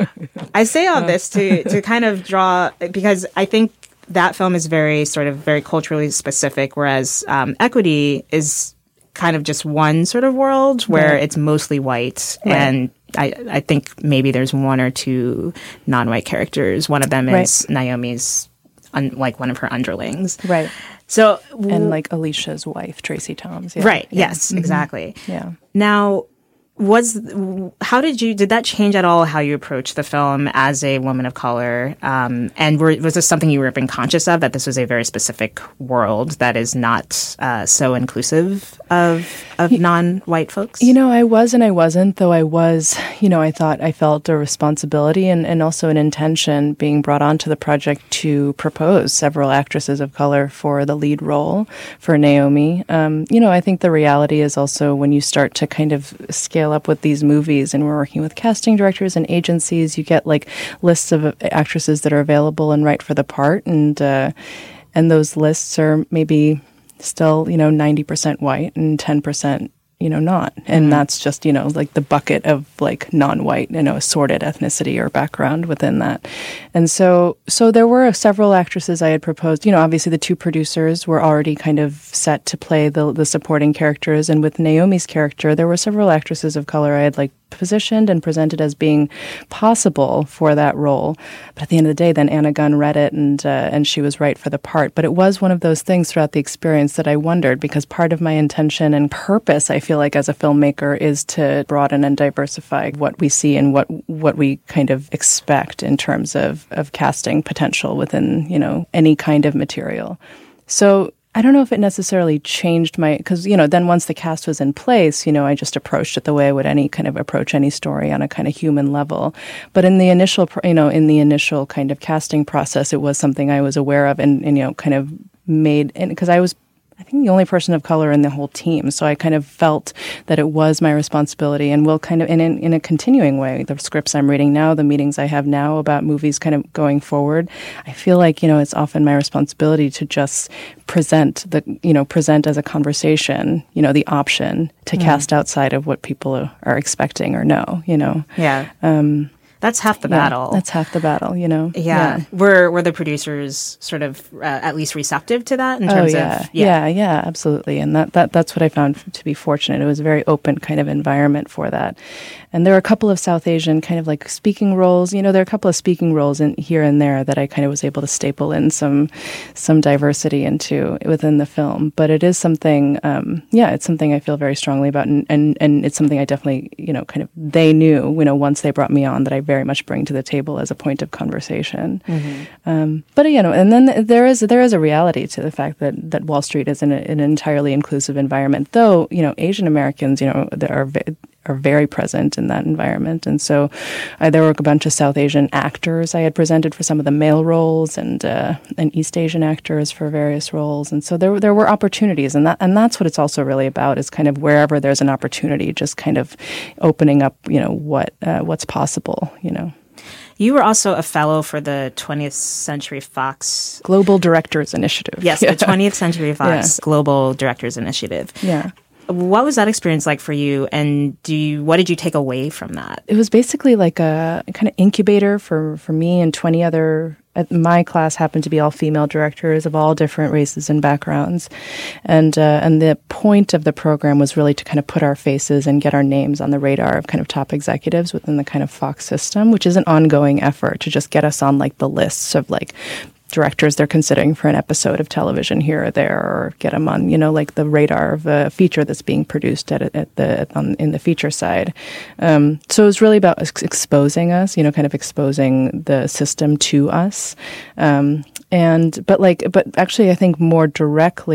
I say all this to, to kind of draw, because I think that film is very sort of very culturally specific, whereas um, Equity is kind of just one sort of world where right. it's mostly white. Right. And I, I think maybe there's one or two non-white characters. One of them right. is Naomi's, un, like one of her underlings. Right. So and like Alicia's wife, Tracy Toms. Yeah. Right. Yeah. Yes, mm-hmm. exactly. Yeah. Now, was how did you did that change at all how you approached the film as a woman of color? Um, and were, was this something you were being conscious of, that this was a very specific world that is not uh, so inclusive of of non-white folks? You know, I was and I wasn't, though I was, you know, I thought I felt a responsibility and, and also an intention being brought onto the project to propose several actresses of color for the lead role for Naomi. Um, you know, I think the reality is also when you start to kind of scale up with these movies and we're working with casting directors and agencies, you get like lists of actresses that are available and right for the part. And, uh, and those lists are maybe still, you know, ninety percent white and ten percent, you know, not. And mm-hmm. that's just, you know, like the bucket of like non-white, you know, assorted ethnicity or background within that. And so, so there were several actresses I had proposed. You know, obviously the two producers were already kind of set to play the the supporting characters. And with Naomi's character, there were several actresses of color I had like positioned and presented as being possible for that role. But at the end of the day, then Anna Gunn read it and uh, and she was right for the part. But it was one of those things throughout the experience that I wondered, because part of my intention and purpose, I feel like as a filmmaker, is to broaden and diversify what we see and what what we kind of expect in terms of, of casting potential within, you know, any kind of material. So I don't know if it necessarily changed my, because, you know, then once the cast was in place, you know, I just approached it the way I would any kind of approach any story on a kind of human level. But in the initial, you know, in the initial kind of casting process, it was something I was aware of and, and you know, kind of made, and because I was, I think, the only person of color in the whole team. So I kind of felt that it was my responsibility and will kind of, in, in, in a continuing way, the scripts I'm reading now, the meetings I have now about movies kind of going forward, I feel like, you know, it's often my responsibility to just present the, you know, present as a conversation, you know, the option to mm. cast outside of what people are expecting or know, you know. Yeah. Um, That's half the yeah, battle. That's half the battle, you know. Yeah. yeah. Were were the producers sort of uh, at least receptive to that in terms oh, yeah. of yeah. yeah, yeah, absolutely. And that, that that's what I found to be fortunate. It was a very open kind of environment for that. And there were a couple of South Asian kind of like speaking roles. You know, there are a couple of speaking roles in here and there that I kind of was able to staple in some some diversity into within the film. But it is something, um, yeah, it's something I feel very strongly about, and, and and it's something I definitely, you know, kind of they knew, you know, once they brought me on that I very much bring to the table as a point of conversation. Mm-hmm. Um, but you know, and then there is there is a reality to the fact that that Wall Street is in a, an entirely inclusive environment. Though, you know, Asian Americans, you know, there are are very present in that environment. And so uh, there were a bunch of South Asian actors I had presented for some of the male roles, and uh, and East Asian actors for various roles. And so there there were opportunities, and that and that's what it's also really about, is kind of wherever there's an opportunity, just kind of opening up, you know, what uh, what's possible, you know. You were also a fellow for the twentieth Century Fox Global Directors Initiative. Yes, yeah. The twentieth Century Fox yeah. Global Directors Initiative. Yeah. What was that experience like for you, and do you, what did you take away from that? It was basically like a kind of incubator for, for me and twenty other. My class happened to be all female directors of all different races and backgrounds, and uh, and the point of the program was really to kind of put our faces and get our names on the radar of kind of top executives within the kind of Fox system, which is an ongoing effort to just get us on like the lists of like directors they're considering for an episode of television here or there, or get them on, you know, like the radar of a feature that's being produced at at the on, in the feature side. Um, so it was really about ex- exposing us, you know, kind of exposing the system to us. Um, and but like, but actually, I think more directly the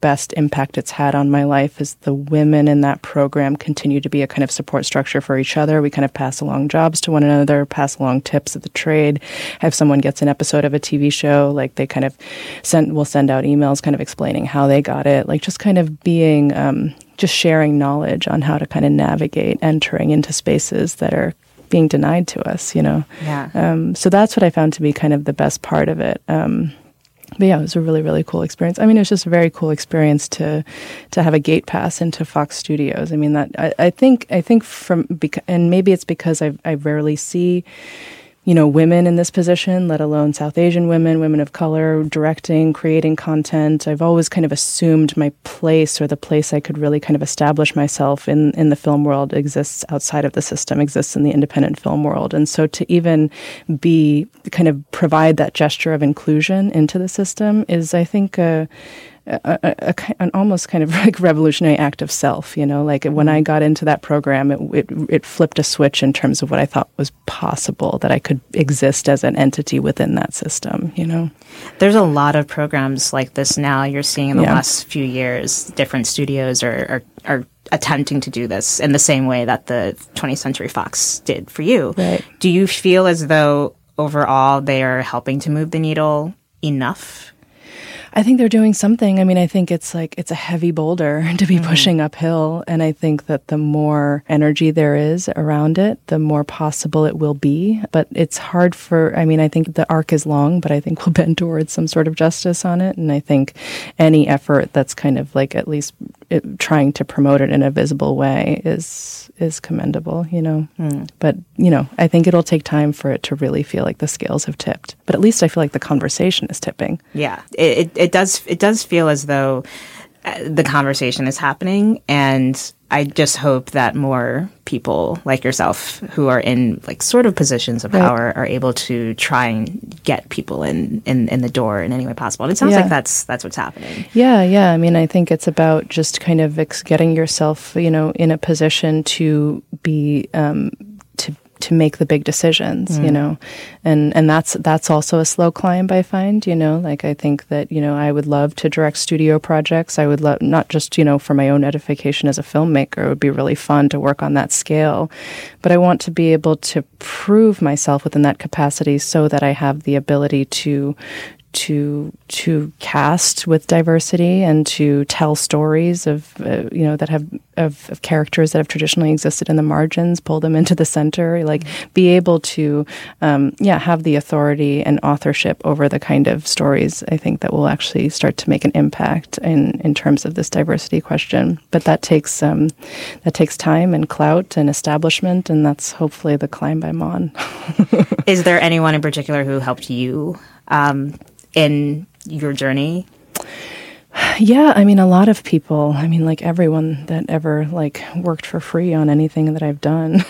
best impact it's had on my life is the women in that program continue to be a kind of support structure for each other. We kind of pass along jobs to one another, pass along tips of the trade. If someone gets an episode of a T V show, like they kind of send, will send out emails kind of explaining how they got it, like just kind of being, um, just sharing knowledge on how to kind of navigate entering into spaces that are being denied to us, you know? Yeah. Um, so that's what I found to be kind of the best part of it. Um, but yeah, it was a really, really cool experience. I mean, it was just a very cool experience to to have a gate pass into Fox Studios. I mean, that I, I think I think from beca- and maybe it's because I I rarely see, you know, women in this position, let alone South Asian women, women of color, directing, creating content. I've always kind of assumed my place, or the place I could really kind of establish myself in, in the film world, exists outside of the system, exists in the independent film world. And so to even be, kind of provide that gesture of inclusion into the system is, I think, a, a, a, a, an almost kind of like revolutionary act of self, you know, like when I got into that program, it, it it flipped a switch in terms of what I thought was possible, that I could exist as an entity within that system, you know. There's a lot of programs like this now you're seeing in the Yeah. last few years. Different studios are, are, are attempting to do this in the same way that the twentieth Century Fox did for you. Right. Do you feel as though overall they are helping to move the needle enough? I think they're doing something. I mean, I think it's like, it's a heavy boulder to be pushing uphill. And I think that the more energy there is around it, the more possible it will be. But it's hard for, I mean, I think the arc is long, but I think we'll bend towards some sort of justice on it. And I think any effort that's kind of like at least it, trying to promote it in a visible way is is commendable, you know. Mm. But, you know, I think it'll take time for it to really feel like the scales have tipped. But at least I feel like the conversation is tipping. Yeah, it, it, it does. It does feel as though uh, the conversation is happening, and I just hope that more people like yourself who are in like sort of positions of Right. power are able to try and get people in, in, in the door in any way possible. And it sounds Yeah. like that's that's what's happening. Yeah, yeah. I mean, I think it's about just kind of ex- getting yourself, you know, in a position to be um, to to make the big decisions, Mm. you know, and and that's that's also a slow climb. I find, you know, like I think that, you know, I would love to direct studio projects. I would love, not just, you know, for my own edification as a filmmaker. It would be really fun to work on that scale, but I want to be able to prove myself within that capacity so that I have the ability to. to to cast with diversity and to tell stories of uh, you know that have of, of characters that have traditionally existed in the margins, pull them into the center, like be able to um, yeah have the authority and authorship over the kind of stories I think that will actually start to make an impact in in terms of this diversity question. But that takes um, that takes time and clout and establishment, and that's hopefully the climb I'm on. Is there anyone in particular who helped you um, in your journey? Yeah, I mean, a lot of people. I mean, like everyone that ever like worked for free on anything that I've done.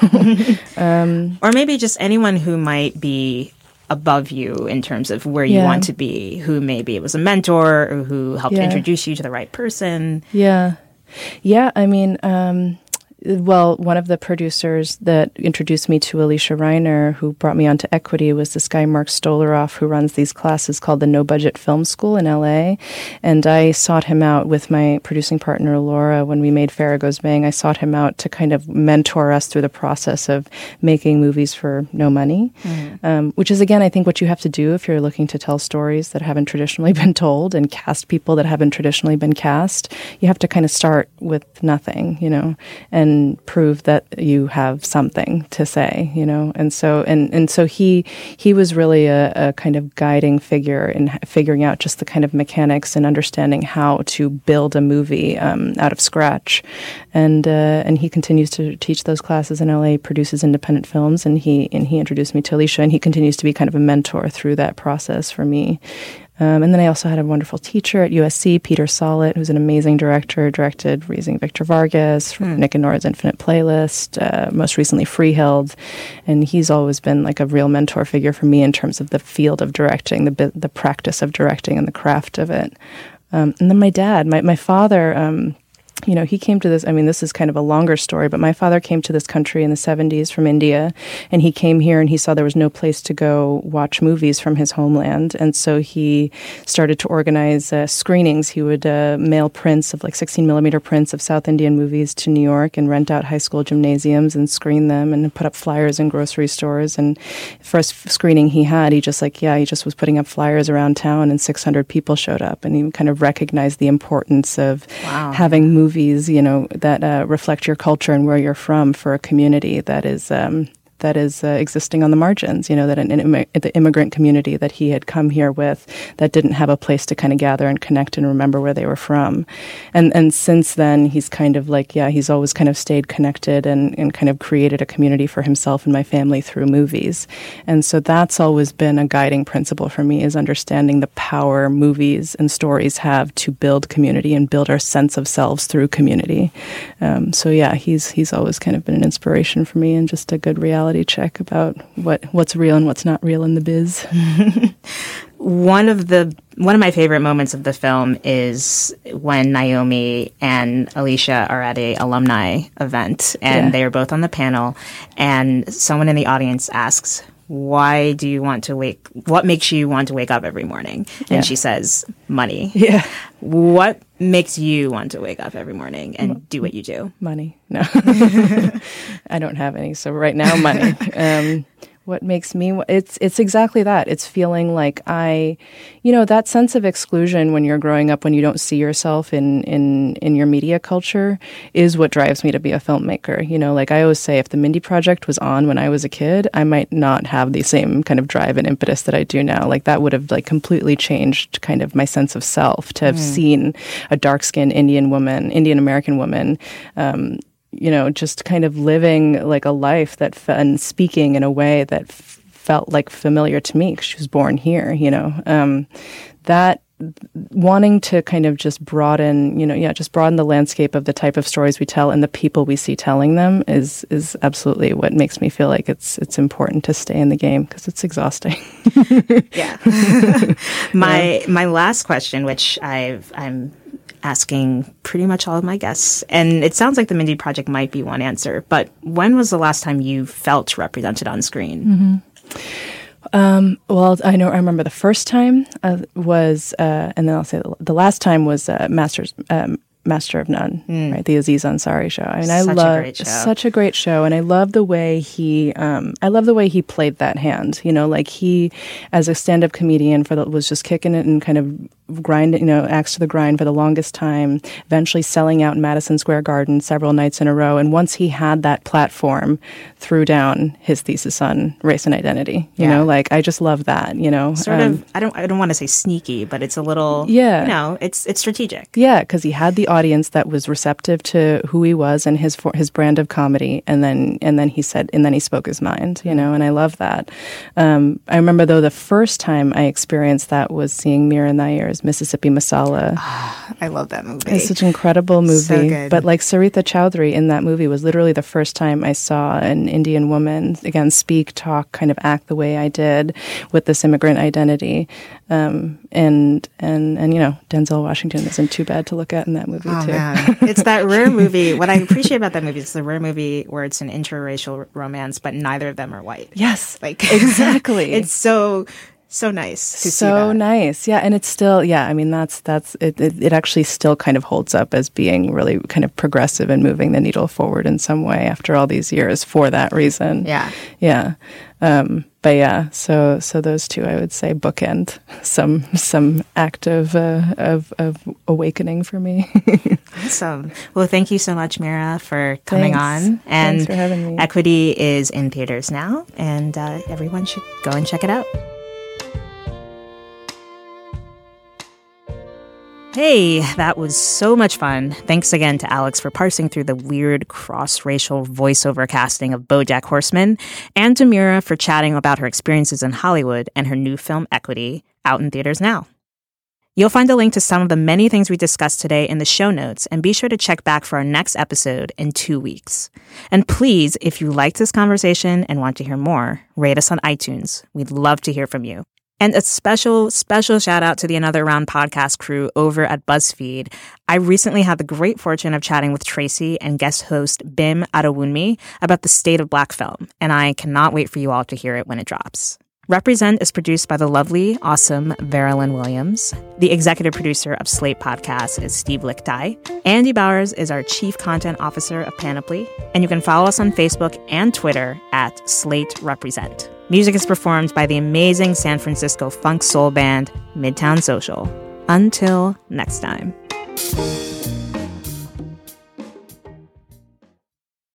um, or maybe just anyone who might be above you in terms of where you Yeah. want to be, who maybe was a mentor or who helped Yeah. introduce you to the right person. Yeah. Yeah, I mean, um, well, one of the producers that introduced me to Alicia Reiner, who brought me onto Equity, was this guy, Mark Stolaroff, who runs these classes called the No Budget Film School in L A. And I sought him out with my producing partner, Laura, when we made Farrah Goes Bang. I sought him out to kind of mentor us through the process of making movies for no money, mm-hmm. um, which is, again, I think what you have to do if you're looking to tell stories that haven't traditionally been told and cast people that haven't traditionally been cast. You have to kind of start with nothing, you know, and And prove that you have something to say, you know, and so and, and so he he was really a, a kind of guiding figure in figuring out just the kind of mechanics and understanding how to build a movie um, out of scratch, and uh, and he continues to teach those classes in L A, produces independent films, and he and he introduced me to Alicia, and he continues to be kind of a mentor through that process for me. Um, and then I also had a wonderful teacher at U S C, Peter Sollett, who's an amazing director, directed Raising Victor Vargas, mm. Nick and Nora's Infinite Playlist, uh, most recently Freeheld. And he's always been like a real mentor figure for me in terms of the field of directing, the the practice of directing and the craft of it. Um, and then my dad, my, my father... Um, you know, he came to this, I mean, this is kind of a longer story, but my father came to this country in the seventies from India, and he came here and he saw there was no place to go watch movies from his homeland. And so he started to organize uh, screenings. He would uh, mail prints of like sixteen millimeter prints of South Indian movies to New York and rent out high school gymnasiums and screen them and put up flyers in grocery stores. And first screening he had, he just like, yeah, he just was putting up flyers around town and six hundred people showed up. And he kind of recognized the importance of wow. having movies movies, you know, that uh, reflect your culture and where you're from for a community that is um, that is uh, existing on the margins, you know, that an, an, the immigrant community that he had come here with that didn't have a place to kind of gather and connect and remember where they were from. And and since then, he's kind of like, yeah, he's always kind of stayed connected and, and kind of created a community for himself and my family through movies. And so that's always been a guiding principle for me, is understanding the power movies and stories have to build community and build our sense of selves through community. Um, so yeah, he's he's always kind of been an inspiration for me and just a good reality check about what what's real and what's not real in the biz. One of the one of my favorite moments of the film is when Naomi and Alicia are at a alumni event, and yeah. they are both on the panel, and someone in the audience asks, why do you want to wake, what makes you want to wake up every morning? And yeah. she says, money. Yeah. What makes you want to wake up every morning and do what you do? Money. No. I don't have any. So right now, money. Um, what makes me, it's it's exactly that. It's feeling like I, you know, that sense of exclusion when you're growing up, when you don't see yourself in, in, in your media culture is what drives me to be a filmmaker. You know, like I always say, if the Mindy Project was on when I was a kid, I might not have the same kind of drive and impetus that I do now. Like that would have like completely changed kind of my sense of self to have mm. seen a dark-skinned Indian woman, Indian American woman, um, you know, just kind of living like a life that f- and speaking in a way that f- felt like familiar to me because she was born here, you know, um, that wanting to kind of just broaden, you know, yeah, just broaden the landscape of the type of stories we tell and the people we see telling them is is absolutely what makes me feel like it's it's important to stay in the game because it's exhausting. yeah. my yeah. my last question, which I've I'm asking pretty much all of my guests, and it sounds like the Mindy Project might be one answer, but when was the last time you felt represented on screen? Mm-hmm. Um, well, I know I remember the first time uh, was, uh, and then I'll say the, the last time was uh, Masters, um, Master of None, mm. right? The Aziz Ansari show. I mean, such I love a great show. such a great show, and I love the way he, um, I love the way he played that hand. You know, like he, as a stand-up comedian, for the, was just kicking it and kind of grinding, you know, axe to the grind for the longest time. Eventually, selling out in Madison Square Garden several nights in a row, and once he had that platform, threw down his thesis on race and identity. You yeah. know, like I just love that. You know, sort um, of. I don't. I don't want to say sneaky, but it's a little. Yeah. You know, it's it's strategic. Yeah, because he had the audience that was receptive to who he was and his his brand of comedy, and then and then he said, and then he spoke his mind, you know, and I love that. Um, I remember though the first time I experienced that was seeing Mira Nair's Mississippi Masala. I love that movie. It's such an incredible movie. So good. But like Saritha Chowdhury in that movie was literally the first time I saw an Indian woman again speak, talk, kind of act the way I did with this immigrant identity. Um, and and and you know, Denzel Washington isn't too bad to look at in that movie oh, too. Man. It's that rare movie. What I appreciate about that movie is the rare movie where it's an interracial romance, but neither of them are white. Yes, like exactly. It's so so nice to so see that. nice, yeah. And it's still, yeah. I mean, that's that's it, it. It actually still kind of holds up as being really kind of progressive and moving the needle forward in some way after all these years for that reason. Yeah, yeah. Um, but yeah, so so those two, I would say, bookend some some act of uh, of of awakening for me. Awesome. Well, thank you so much, Mira, for coming Thanks. on. And Thanks for having me. Equity is in theaters now, and uh, everyone should go and check it out. Hey, that was so much fun. Thanks again to Alex for parsing through the weird cross-racial voiceover casting of BoJack Horseman, and to Mira for chatting about her experiences in Hollywood and her new film Equity, out in theaters now. You'll find a link to some of the many things we discussed today in the show notes, and be sure to check back for our next episode in two weeks. And please, if you liked this conversation and want to hear more, rate us on iTunes. We'd love to hear from you. And a special, special shout out to the Another Round podcast crew over at BuzzFeed. I recently had the great fortune of chatting with Tracy and guest host Bim Adewunmi about the state of Black film, and I cannot wait for you all to hear it when it drops. Represent is produced by the lovely, awesome Verilyn Williams. The executive producer of Slate Podcasts is Steve Lichtai. Andy Bowers is our chief content officer of Panoply. And you can follow us on Facebook and Twitter at Slate Represent. Music is performed by the amazing San Francisco funk soul band Midtown Social. Until next time.